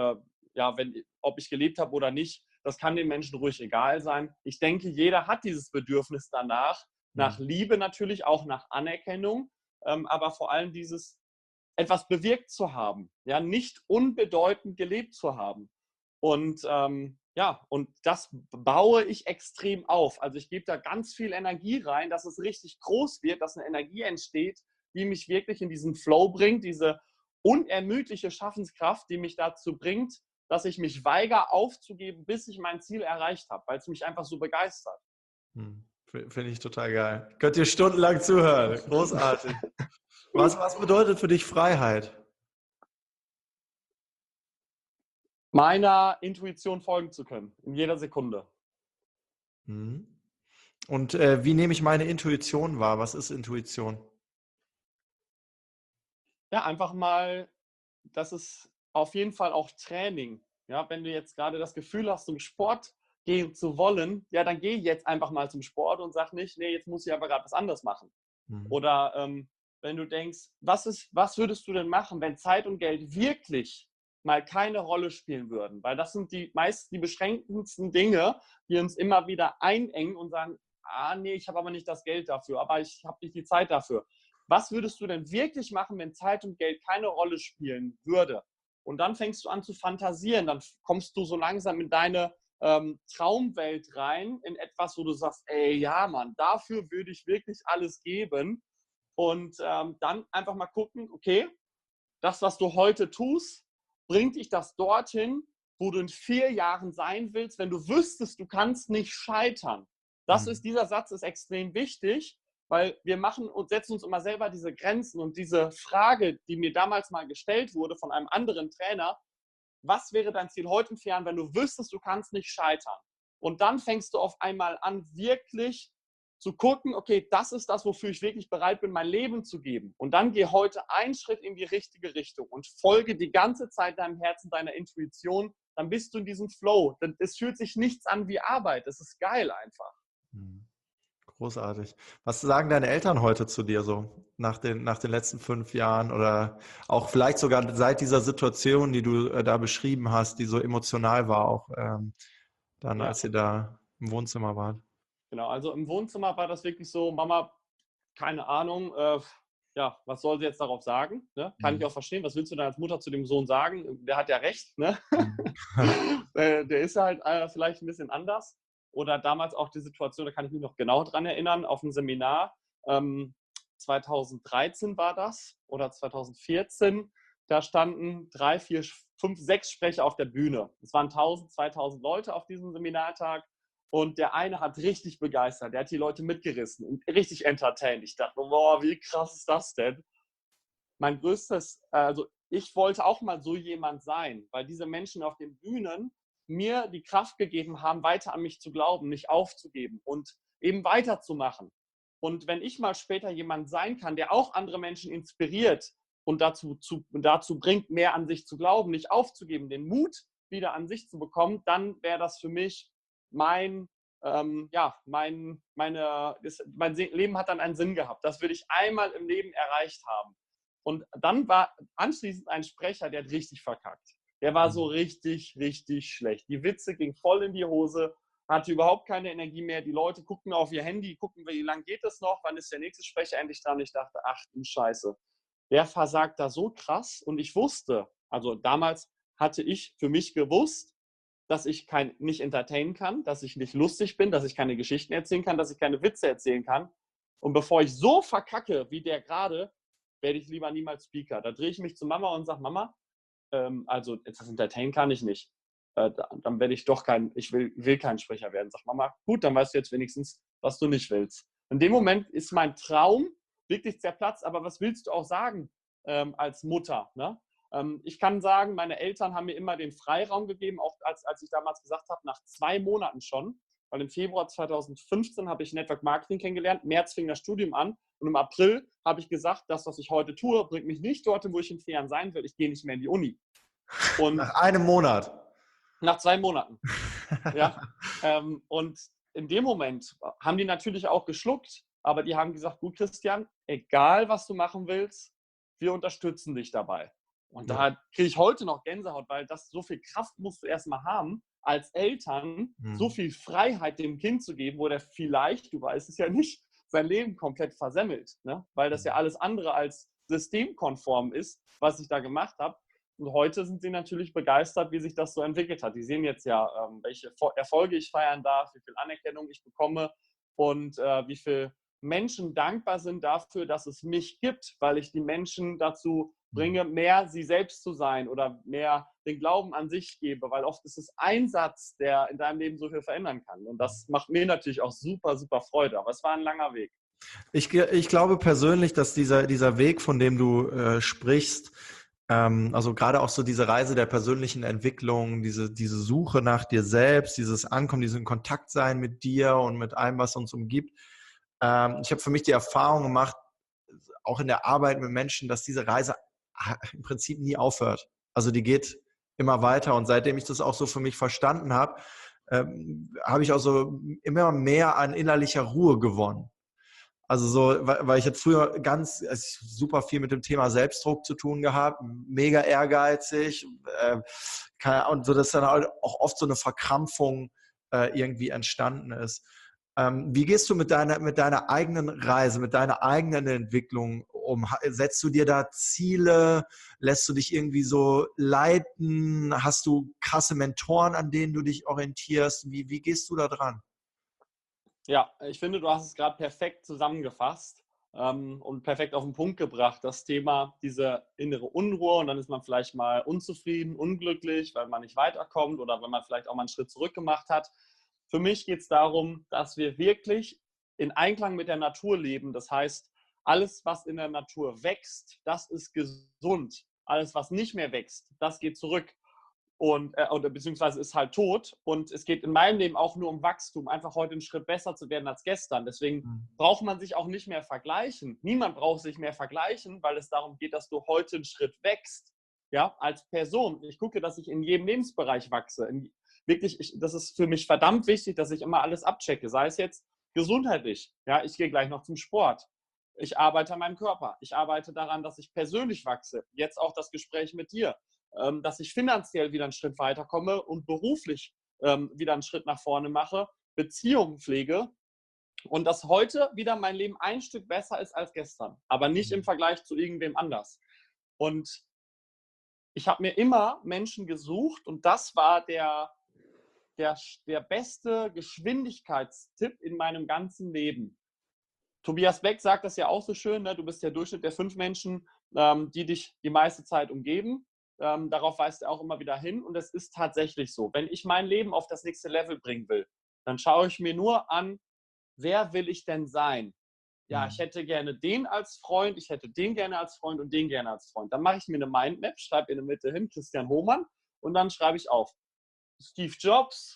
ob ich gelebt habe oder nicht. Das kann den Menschen ruhig egal sein. Ich denke, jeder hat dieses Bedürfnis danach, nach Liebe natürlich, auch nach Anerkennung, aber vor allem dieses etwas bewirkt zu haben, ja, nicht unbedeutend gelebt zu haben. Und und das baue ich extrem auf. Also ich gebe da ganz viel Energie rein, dass es richtig groß wird, dass eine Energie entsteht, die mich wirklich in diesen Flow bringt, diese unermüdliche Schaffenskraft, die mich dazu bringt, dass ich mich weigere aufzugeben, bis ich mein Ziel erreicht habe, weil es mich einfach so begeistert. Finde ich total geil. Könnt ihr stundenlang zuhören. Großartig. Was bedeutet für dich Freiheit? Meiner Intuition folgen zu können, in jeder Sekunde. Und wie nehme ich meine Intuition wahr? Was ist Intuition? Ja, einfach mal, das ist auf jeden Fall auch Training. Ja, wenn du jetzt gerade das Gefühl hast, zum Sport gehen zu wollen, ja, dann geh jetzt einfach mal zum Sport und sag nicht, nee, jetzt muss ich aber gerade was anderes machen. Oder wenn du denkst, was würdest du denn machen, wenn Zeit und Geld wirklich mal keine Rolle spielen würden. Weil das sind meist die beschränkendsten Dinge, die uns immer wieder einengen und sagen, nee, ich habe aber nicht das Geld dafür, aber ich habe nicht die Zeit dafür. Was würdest du denn wirklich machen, wenn Zeit und Geld keine Rolle spielen würde? Und dann fängst du an zu fantasieren, dann kommst du so langsam in deine Traumwelt rein, in etwas, wo du sagst, ey, ja Mann, dafür würde ich wirklich alles geben. Und dann einfach mal gucken, okay, das, was du heute tust, bringt dich das dorthin, wo du in 4 Jahren sein willst, wenn du wüsstest, du kannst nicht scheitern. Dieser Satz ist extrem wichtig, weil wir machen und setzen uns immer selber diese Grenzen und diese Frage, die mir damals mal gestellt wurde von einem anderen Trainer, was wäre dein Ziel heute in 4 Jahren, wenn du wüsstest, du kannst nicht scheitern? Und dann fängst du auf einmal an, wirklich zu gucken, okay, das ist das, wofür ich wirklich bereit bin, mein Leben zu geben. Und dann geh heute einen Schritt in die richtige Richtung und folge die ganze Zeit deinem Herzen, deiner Intuition. Dann bist du in diesem Flow. Es fühlt sich nichts an wie Arbeit. Es ist geil einfach. Großartig. Was sagen deine Eltern heute zu dir so nach den letzten 5 Jahren oder auch vielleicht sogar seit dieser Situation, die du da beschrieben hast, die so emotional war, auch als ihr da im Wohnzimmer wart? Genau, also im Wohnzimmer war das wirklich so, Mama, keine Ahnung, was soll sie jetzt darauf sagen? Ne? Kann ich auch verstehen. Was willst du dann als Mutter zu dem Sohn sagen? Der hat ja recht. Ne? Der ist ja halt vielleicht ein bisschen anders. Oder damals auch die Situation, da kann ich mich noch genau dran erinnern, auf dem Seminar, 2013 war das oder 2014, da standen 3, 4, 5, 6 Sprecher auf der Bühne. Es waren 1000, 2000 Leute auf diesem Seminartag und der eine hat richtig begeistert, der hat die Leute mitgerissen und richtig entertained. Ich dachte, boah, wie krass ist das denn? Ich wollte auch mal so jemand sein, weil diese Menschen auf den Bühnen mir die Kraft gegeben haben, weiter an mich zu glauben, nicht aufzugeben und eben weiterzumachen. Und wenn ich mal später jemand sein kann, der auch andere Menschen inspiriert und dazu bringt, mehr an sich zu glauben, nicht aufzugeben, den Mut wieder an sich zu bekommen, dann wäre das für mich mein Leben hat dann einen Sinn gehabt. Das würde ich einmal im Leben erreicht haben. Und dann war anschließend ein Sprecher, der hat richtig verkackt. Der war so richtig, richtig schlecht. Die Witze gingen voll in die Hose, hatte überhaupt keine Energie mehr. Die Leute guckten auf ihr Handy, gucken, wie lange geht es noch, wann ist der nächste Sprecher endlich dran. Ich dachte, ach du Scheiße, der versagt da so krass. Und ich wusste, also damals hatte ich für mich gewusst, dass ich nicht entertainen kann, dass ich nicht lustig bin, dass ich keine Geschichten erzählen kann, dass ich keine Witze erzählen kann. Und bevor ich so verkacke wie der gerade, werde ich lieber niemals Speaker. Da drehe ich mich zu Mama und sage, Mama, also etwas entertainen kann ich nicht. Dann werde ich doch will kein Sprecher werden. Sag Mama, gut, dann weißt du jetzt wenigstens, was du nicht willst. In dem Moment ist mein Traum wirklich zerplatzt, aber was willst du auch sagen als Mutter? Ne? Ich kann sagen, meine Eltern haben mir immer den Freiraum gegeben, auch als ich damals gesagt habe, nach 2 Monaten schon, weil im Februar 2015 habe ich Network Marketing kennengelernt, im März fing das Studium an und im April habe ich gesagt, das, was ich heute tue, bringt mich nicht dorthin, wo ich in 4 Jahren sein will. Ich gehe nicht mehr in die Uni. Und nach einem Monat? Nach 2 Monaten. Ja. Und in dem Moment haben die natürlich auch geschluckt, aber die haben gesagt, gut Christian, egal was du machen willst, wir unterstützen dich dabei. Und da kriege ich heute noch Gänsehaut, weil so viel Kraft musst du erstmal haben, als Eltern so viel Freiheit dem Kind zu geben, wo der vielleicht, du weißt es ja nicht, sein Leben komplett versemmelt, ne? Weil das ja alles andere als systemkonform ist, was ich da gemacht habe. Und heute sind sie natürlich begeistert, wie sich das so entwickelt hat. Die sehen jetzt ja, welche Erfolge ich feiern darf, wie viel Anerkennung ich bekomme und wie viele Menschen dankbar sind dafür, dass es mich gibt, weil ich die Menschen dazu bringe, mehr sie selbst zu sein oder mehr den Glauben an sich gebe, weil oft ist es ein Satz, der in deinem Leben so viel verändern kann. Und das macht mir natürlich auch super, super Freude. Aber es war ein langer Weg. Ich glaube persönlich, dass dieser Weg, von dem du sprichst, also gerade auch so diese Reise der persönlichen Entwicklung, diese Suche nach dir selbst, dieses Ankommen, diesen Kontakt sein mit dir und mit allem, was uns umgibt. Ich habe für mich die Erfahrung gemacht, auch in der Arbeit mit Menschen, dass diese Reise im Prinzip nie aufhört. Also die geht immer weiter und seitdem ich das auch so für mich verstanden habe, habe ich auch so immer mehr an innerlicher Ruhe gewonnen. Also so, weil ich jetzt früher super viel mit dem Thema Selbstdruck zu tun gehabt, mega ehrgeizig, und so, dass dann auch oft so eine Verkrampfung irgendwie entstanden ist. Wie gehst du mit deiner eigenen Reise, mit deiner eigenen Entwicklung um? Setzt du dir da Ziele? Lässt du dich irgendwie so leiten? Hast du krasse Mentoren, an denen du dich orientierst? Wie gehst du da dran? Ja, ich finde, du hast es gerade perfekt zusammengefasst und perfekt auf den Punkt gebracht. Das Thema, diese innere Unruhe, und dann ist man vielleicht mal unzufrieden, unglücklich, weil man nicht weiterkommt oder weil man vielleicht auch mal einen Schritt zurück gemacht hat. Für mich geht es darum, dass wir wirklich in Einklang mit der Natur leben. Das heißt, alles, was in der Natur wächst, das ist gesund. Alles, was nicht mehr wächst, das geht zurück. Oder beziehungsweise ist halt tot. Und es geht in meinem Leben auch nur um Wachstum, einfach heute einen Schritt besser zu werden als gestern. Deswegen braucht man sich auch nicht mehr vergleichen. Niemand braucht sich mehr vergleichen, weil es darum geht, dass du heute einen Schritt wächst, ja, als Person. Ich gucke, dass ich in jedem Lebensbereich wachse. Das ist für mich verdammt wichtig, dass ich immer alles abchecke, sei es jetzt gesundheitlich. Ja, ich gehe gleich noch zum Sport. Ich arbeite an meinem Körper. Ich arbeite daran, dass ich persönlich wachse. Jetzt auch das Gespräch mit dir, dass ich finanziell wieder einen Schritt weiterkomme und beruflich wieder einen Schritt nach vorne mache, Beziehungen pflege und dass heute wieder mein Leben ein Stück besser ist als gestern, aber nicht im Vergleich zu irgendwem anders. Und ich habe mir immer Menschen gesucht und das war der beste Geschwindigkeitstipp in meinem ganzen Leben. Tobias Beck sagt das ja auch so schön, ne? Du bist der Durchschnitt der 5 Menschen, die dich die meiste Zeit umgeben. Darauf weist er auch immer wieder hin und es ist tatsächlich so. Wenn ich mein Leben auf das nächste Level bringen will, dann schaue ich mir nur an, wer will ich denn sein? Ja, ich hätte gerne den als Freund, ich hätte den gerne als Freund und den gerne als Freund. Dann mache ich mir eine Mindmap, schreibe in der Mitte hin Christian Hohmann und dann schreibe ich auf Steve Jobs,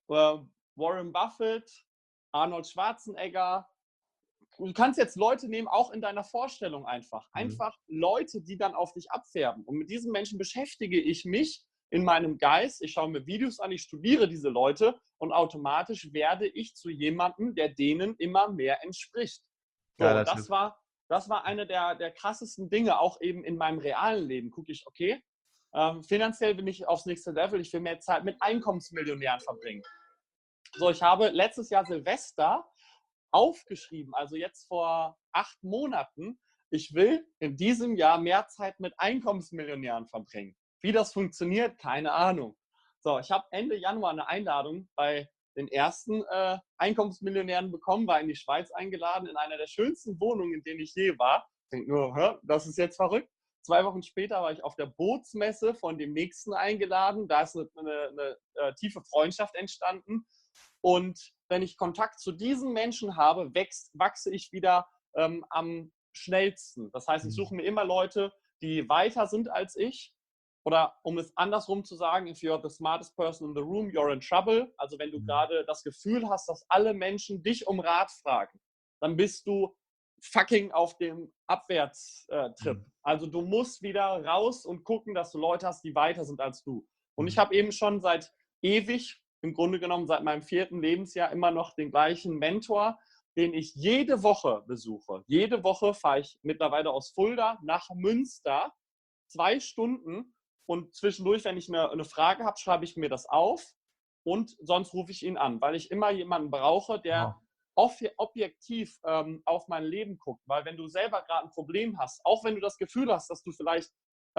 Warren Buffett, Arnold Schwarzenegger. Du kannst jetzt Leute nehmen, auch in deiner Vorstellung einfach. Einfach Leute, die dann auf dich abfärben. Und mit diesen Menschen beschäftige ich mich in meinem Geist. Ich schaue mir Videos an, ich studiere diese Leute und automatisch werde ich zu jemandem, der denen immer mehr entspricht. So, Ja, das war eine der krassesten Dinge, auch eben in meinem realen Leben. Gucke ich, okay, finanziell bin ich aufs nächste Level, ich will mehr Zeit mit Einkommensmillionären verbringen. So, ich habe letztes Jahr Silvester aufgeschrieben, also jetzt vor 8 Monaten, ich will in diesem Jahr mehr Zeit mit Einkommensmillionären verbringen. Wie das funktioniert, keine Ahnung. So, ich habe Ende Januar eine Einladung bei den ersten Einkommensmillionären bekommen, war in die Schweiz eingeladen, in einer der schönsten Wohnungen, in denen ich je war. Ich denke nur, das ist jetzt verrückt. 2 Wochen später war ich auf der Bootsmesse von dem nächsten eingeladen. Da ist eine tiefe Freundschaft entstanden. Und wenn ich Kontakt zu diesen Menschen habe, wachse ich wieder am schnellsten. Das heißt, ich suche mir immer Leute, die weiter sind als ich. Oder um es andersrum zu sagen, if you're the smartest person in the room, you're in trouble. Also wenn du gerade das Gefühl hast, dass alle Menschen dich um Rat fragen, dann bist du fucking auf dem Abwärtstrip. Also du musst wieder raus und gucken, dass du Leute hast, die weiter sind als du. Und ich habe eben schon seit ewig, im Grunde genommen seit meinem 4. Lebensjahr, immer noch den gleichen Mentor, den ich jede Woche besuche. Jede Woche fahre ich mittlerweile aus Fulda nach Münster, 2 Stunden. Und zwischendurch, wenn ich eine Frage habe, schreibe ich mir das auf und sonst rufe ich ihn an, weil ich immer jemanden brauche, der objektiv auf mein Leben guckt. Weil wenn du selber gerade ein Problem hast, auch wenn du das Gefühl hast, dass du vielleicht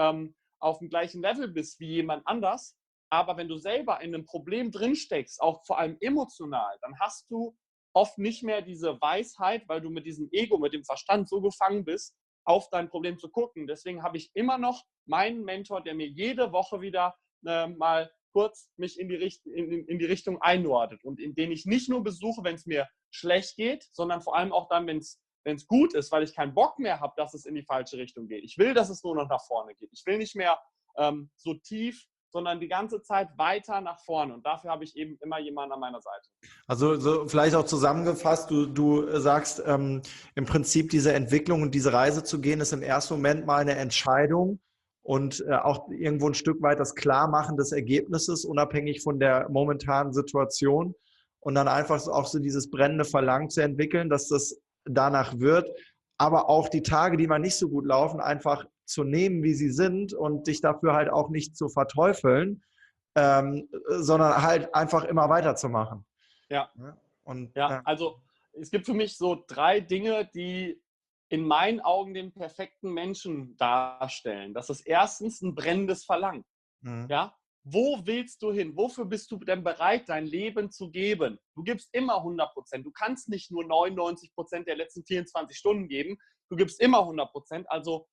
auf dem gleichen Level bist wie jemand anders, aber wenn du selber in einem Problem drinsteckst, auch vor allem emotional, dann hast du oft nicht mehr diese Weisheit, weil du mit diesem Ego, mit dem Verstand so gefangen bist, auf dein Problem zu gucken. Deswegen habe ich immer noch meinen Mentor, der mir jede Woche wieder mal kurz mich in die Richtung einordnet und in den ich nicht nur besuche, wenn es mir schlecht geht, sondern vor allem auch dann, wenn es gut ist, weil ich keinen Bock mehr habe, dass es in die falsche Richtung geht. Ich will, dass es nur noch nach vorne geht. Ich will nicht mehr so tief, sondern die ganze Zeit weiter nach vorne. Und dafür habe ich eben immer jemanden an meiner Seite. Also so vielleicht auch zusammengefasst, du sagst, im Prinzip diese Entwicklung und diese Reise zu gehen, ist im ersten Moment mal eine Entscheidung und auch irgendwo ein Stück weit das Klarmachen des Ergebnisses, unabhängig von der momentanen Situation. Und dann einfach auch so dieses brennende Verlangen zu entwickeln, dass das danach wird, aber auch die Tage, die mal nicht so gut laufen, einfach zu nehmen, wie sie sind und dich dafür halt auch nicht zu verteufeln, sondern halt einfach immer weiterzumachen. Ja, Ja? Und ja. Also es gibt für mich so 3 Dinge, die in meinen Augen den perfekten Menschen darstellen. Das ist erstens ein brennendes Verlangen. Ja? Wo willst du hin? Wofür bist du denn bereit, dein Leben zu geben? Du gibst immer 100%. Du kannst nicht nur 99% der letzten 24 Stunden geben. Du gibst immer 100%. Also,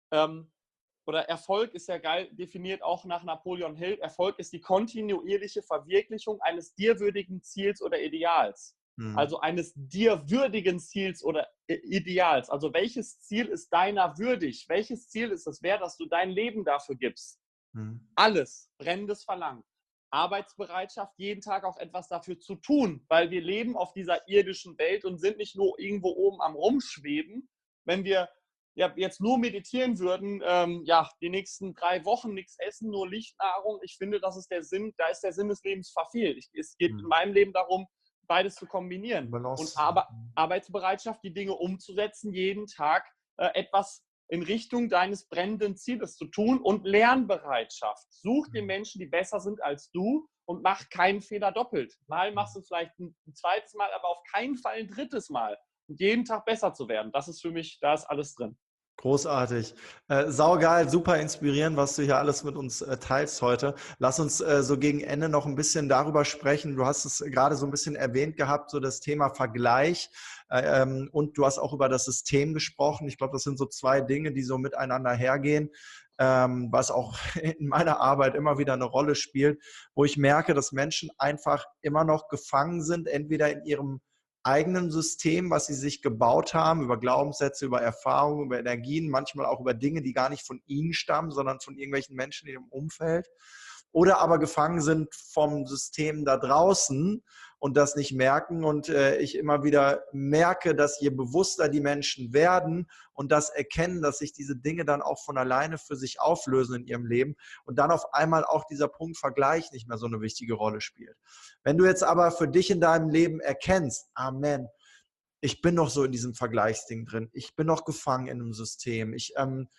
oder Erfolg ist ja geil definiert auch nach Napoleon Hill. Erfolg ist die kontinuierliche Verwirklichung eines dir würdigen Ziels oder Ideals. Also eines dir würdigen Ziels oder Ideals. Also welches Ziel ist deiner würdig? Welches Ziel ist es wert, dass du dein Leben dafür gibst? Alles, brennendes Verlangen. Arbeitsbereitschaft, jeden Tag auch etwas dafür zu tun, weil wir leben auf dieser irdischen Welt und sind nicht nur irgendwo oben am Rumschweben. Wenn wir jetzt nur meditieren würden, die nächsten 3 Wochen nichts essen, nur Lichtnahrung, ich finde, das ist der Sinn, da ist der Sinn des Lebens verfehlt. Es geht in meinem Leben darum, beides zu kombinieren. Balance. Und Arbeitsbereitschaft, die Dinge umzusetzen, jeden Tag etwas in Richtung deines brennenden Zieles zu tun und Lernbereitschaft. Such dir Menschen, die besser sind als du und mach keinen Fehler doppelt. Mal machst du vielleicht ein zweites Mal, aber auf keinen Fall ein drittes Mal. Und jeden Tag besser zu werden, das ist für mich, da ist alles drin. Großartig. Saugeil, super inspirierend, was du hier alles mit uns teilst heute. Lass uns so gegen Ende noch ein bisschen darüber sprechen. Du hast es gerade so ein bisschen erwähnt gehabt, so das Thema Vergleich. Und du hast auch über das System gesprochen. Ich glaube, das sind so 2 Dinge, die so miteinander hergehen, was auch in meiner Arbeit immer wieder eine Rolle spielt, wo ich merke, dass Menschen einfach immer noch gefangen sind, entweder in ihrem eigenen System, was sie sich gebaut haben, über Glaubenssätze, über Erfahrungen, über Energien, manchmal auch über Dinge, die gar nicht von ihnen stammen, sondern von irgendwelchen Menschen in ihrem Umfeld. Oder aber gefangen sind vom System da draußen und das nicht merken. Und ich immer wieder merke, dass je bewusster die Menschen werden und das erkennen, dass sich diese Dinge dann auch von alleine für sich auflösen in ihrem Leben und dann auf einmal auch dieser Punkt Vergleich nicht mehr so eine wichtige Rolle spielt. Wenn du jetzt aber für dich in deinem Leben erkennst, Amen, ich bin noch so in diesem Vergleichsding drin, ich bin noch gefangen in einem System, ich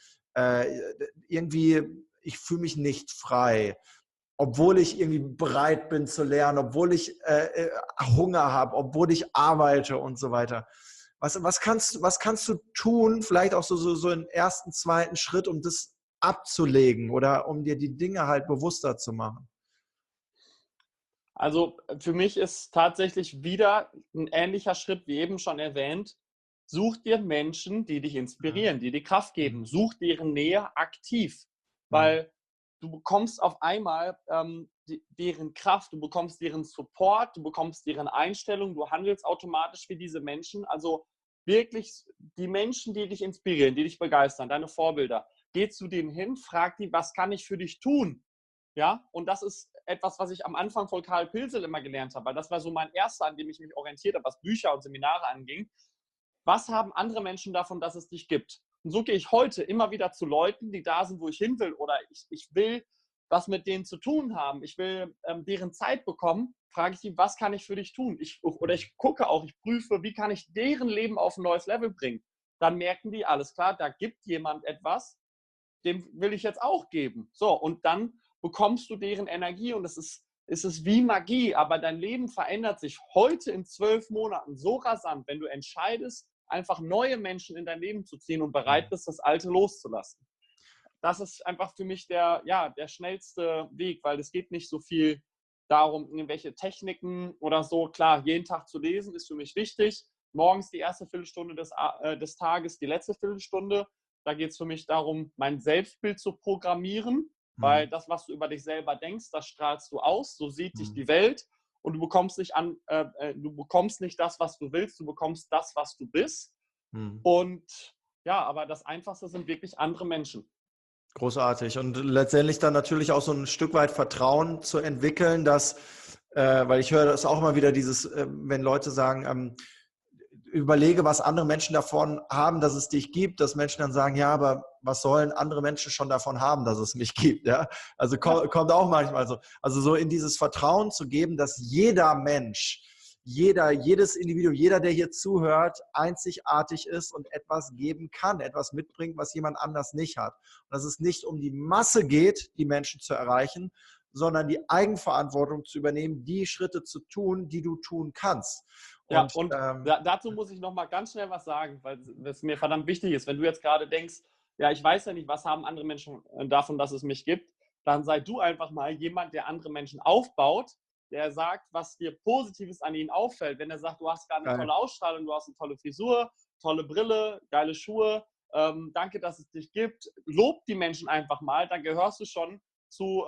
fühle mich nicht frei, obwohl ich irgendwie bereit bin zu lernen, obwohl ich Hunger habe, obwohl ich arbeite und so weiter. Was kannst du tun, vielleicht auch so im ersten, zweiten Schritt, um das abzulegen oder um dir die Dinge halt bewusster zu machen? Also für mich ist tatsächlich wieder ein ähnlicher Schritt, wie eben schon erwähnt. Such dir Menschen, die dich inspirieren, die dir Kraft geben. Such deren Nähe aktiv, weil du bekommst auf einmal deren Kraft, du bekommst deren Support, du bekommst deren Einstellung, du handelst automatisch wie diese Menschen. Also wirklich die Menschen, die dich inspirieren, die dich begeistern, deine Vorbilder. Geh zu denen hin, frag die, was kann ich für dich tun? Ja, und das ist etwas, was ich am Anfang von Karl Pilsel immer gelernt habe, weil das war so mein erster, an dem ich mich orientiert habe, was Bücher und Seminare anging. Was haben andere Menschen davon, dass es dich gibt? Und so gehe ich heute immer wieder zu Leuten, die da sind, wo ich hin will, oder ich will was mit denen zu tun haben, ich will deren Zeit bekommen, frage ich sie, was kann ich für dich tun? Ich gucke auch, ich prüfe, wie kann ich deren Leben auf ein neues Level bringen? Dann merken die, alles klar, da gibt jemand etwas, dem will ich jetzt auch geben. So, und dann bekommst du deren Energie und es ist wie Magie, aber dein Leben verändert sich heute in 12 Monaten so rasant, wenn du entscheidest, einfach neue Menschen in dein Leben zu ziehen und bereit bist, das Alte loszulassen. Das ist einfach für mich der schnellste Weg, weil es geht nicht so viel darum, irgendwelche Techniken oder so. Klar, jeden Tag zu lesen ist für mich wichtig. Morgens die erste Viertelstunde des Tages, die letzte Viertelstunde. Da geht es für mich darum, mein Selbstbild zu programmieren, weil das, was du über dich selber denkst, das strahlst du aus, so sieht dich die Welt und du bekommst nicht das, was du willst, du bekommst das, was du bist. Und ja, aber das Einfachste sind wirklich andere Menschen. Großartig. Und letztendlich dann natürlich auch so ein Stück weit Vertrauen zu entwickeln, dass, weil ich höre das auch immer wieder, wenn Leute sagen, überlege, was andere Menschen davon haben, dass es dich gibt, dass Menschen dann sagen, ja, aber was sollen andere Menschen schon davon haben, dass es mich gibt? Ja? Also kommt auch manchmal so. Also so in dieses Vertrauen zu geben, dass jeder Mensch jedes Individuum, jeder, der hier zuhört, einzigartig ist und etwas geben kann, etwas mitbringt, was jemand anders nicht hat. Und dass es nicht um die Masse geht, die Menschen zu erreichen, sondern die Eigenverantwortung zu übernehmen, die Schritte zu tun, die du tun kannst. Und dazu muss ich noch mal ganz schnell was sagen, weil es mir verdammt wichtig ist. Wenn du jetzt gerade denkst, ja, ich weiß ja nicht, was haben andere Menschen davon, dass es mich gibt, dann sei du einfach mal jemand, der andere Menschen aufbaut, der sagt, was dir Positives an ihnen auffällt. Wenn er sagt, du hast gerade eine tolle Ausstrahlung, du hast eine tolle Frisur, tolle Brille, geile Schuhe, danke, dass es dich gibt, lob die Menschen einfach mal, dann gehörst du schon zu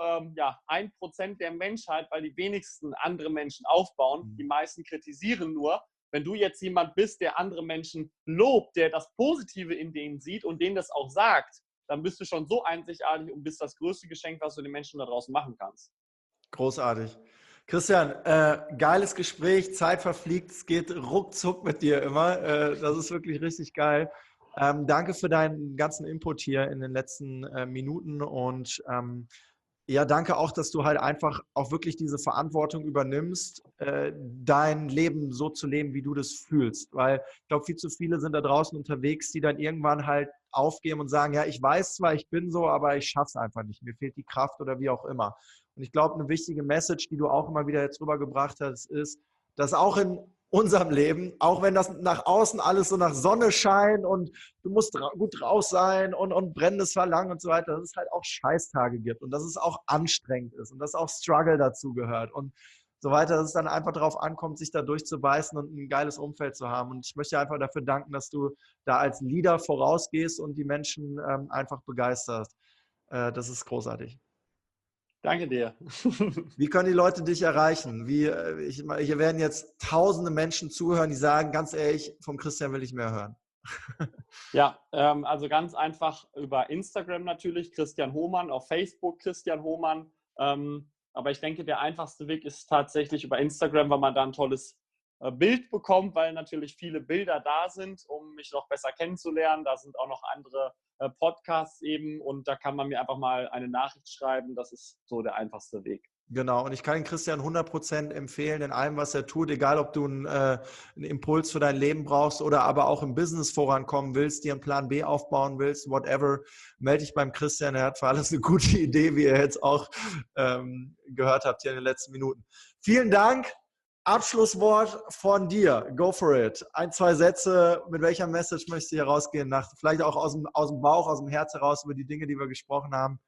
1% der Menschheit, weil die wenigsten andere Menschen aufbauen. Die meisten kritisieren nur. Wenn du jetzt jemand bist, der andere Menschen lobt, der das Positive in denen sieht und denen das auch sagt, dann bist du schon so einzigartig und bist das größte Geschenk, was du den Menschen da draußen machen kannst. Großartig. Christian, geiles Gespräch, Zeit verfliegt, es geht ruckzuck mit dir immer. Das ist wirklich richtig geil. Danke für deinen ganzen Input hier in den letzten Minuten und ja, danke auch, dass du halt einfach auch wirklich diese Verantwortung übernimmst, dein Leben so zu leben, wie du das fühlst. Weil ich glaube, viel zu viele sind da draußen unterwegs, die dann irgendwann halt aufgeben und sagen, ja, ich weiß zwar, ich bin so, aber ich schaffe es einfach nicht. Mir fehlt die Kraft oder wie auch immer. Und ich glaube, eine wichtige Message, die du auch immer wieder jetzt rübergebracht hast, ist, dass auch in unserem Leben, auch wenn das nach außen alles so nach Sonne scheint und du musst gut draus sein und brennendes Verlangen und so weiter, dass es halt auch Scheißtage gibt und dass es auch anstrengend ist und dass auch Struggle dazu gehört und so weiter, dass es dann einfach darauf ankommt, sich da durchzubeißen und ein geiles Umfeld zu haben. Und ich möchte einfach dafür danken, dass du da als Leader vorausgehst und die Menschen einfach begeisterst. Das ist großartig. Danke dir. Wie können die Leute dich erreichen? Hier werden jetzt tausende Menschen zuhören, die sagen, ganz ehrlich, vom Christian will ich mehr hören. Ja, also ganz einfach über Instagram natürlich, Christian Hohmann, auf Facebook Christian Hohmann. Aber ich denke, der einfachste Weg ist tatsächlich über Instagram, weil man da ein tolles Bild bekommt, weil natürlich viele Bilder da sind, um mich noch besser kennenzulernen. Da sind auch noch andere Podcasts eben und da kann man mir einfach mal eine Nachricht schreiben. Das ist so der einfachste Weg. Genau, und ich kann Christian 100% empfehlen in allem, was er tut, egal ob du einen Impuls für dein Leben brauchst oder aber auch im Business vorankommen willst, dir einen Plan B aufbauen willst, whatever, melde dich beim Christian, er hat für alles eine gute Idee, wie ihr jetzt auch gehört habt hier in den letzten Minuten. Vielen Dank. Abschlusswort von dir. Go for it. 1, 2 Sätze. Mit welcher Message möchtest du hier rausgehen? Vielleicht auch aus dem Bauch, aus dem Herz heraus über die Dinge, die wir gesprochen haben.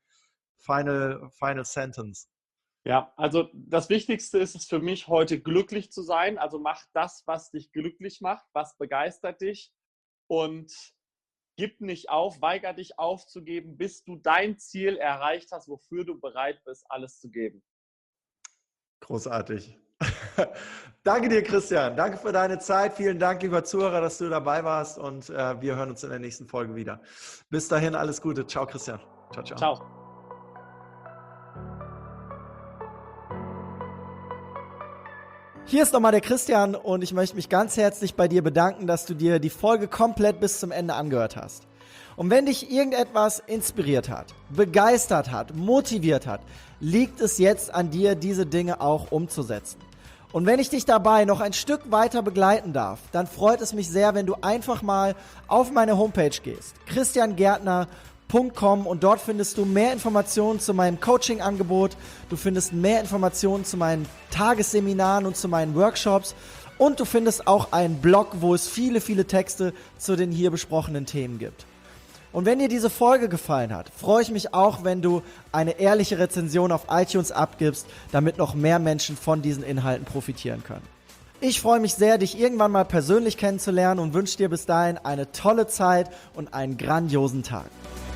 Final sentence. Ja, also das Wichtigste ist es für mich, heute glücklich zu sein. Also mach das, was dich glücklich macht, was begeistert dich und gib nicht auf, weiger dich aufzugeben, bis du dein Ziel erreicht hast, wofür du bereit bist, alles zu geben. Großartig. Danke dir, Christian. Danke für deine Zeit. Vielen Dank, lieber Zuhörer, dass du dabei warst und wir hören uns in der nächsten Folge wieder. Bis dahin, alles Gute. Ciao, Christian. Ciao, ciao. Ciao. Hier ist nochmal der Christian und ich möchte mich ganz herzlich bei dir bedanken, dass du dir die Folge komplett bis zum Ende angehört hast. Und wenn dich irgendetwas inspiriert hat, begeistert hat, motiviert hat, liegt es jetzt an dir, diese Dinge auch umzusetzen. Und wenn ich dich dabei noch ein Stück weiter begleiten darf, dann freut es mich sehr, wenn du einfach mal auf meine Homepage gehst, christiangärtner.com, und dort findest du mehr Informationen zu meinem Coaching-Angebot, du findest mehr Informationen zu meinen Tagesseminaren und zu meinen Workshops und du findest auch einen Blog, wo es viele, viele Texte zu den hier besprochenen Themen gibt. Und wenn dir diese Folge gefallen hat, freue ich mich auch, wenn du eine ehrliche Rezension auf iTunes abgibst, damit noch mehr Menschen von diesen Inhalten profitieren können. Ich freue mich sehr, dich irgendwann mal persönlich kennenzulernen und wünsche dir bis dahin eine tolle Zeit und einen grandiosen Tag.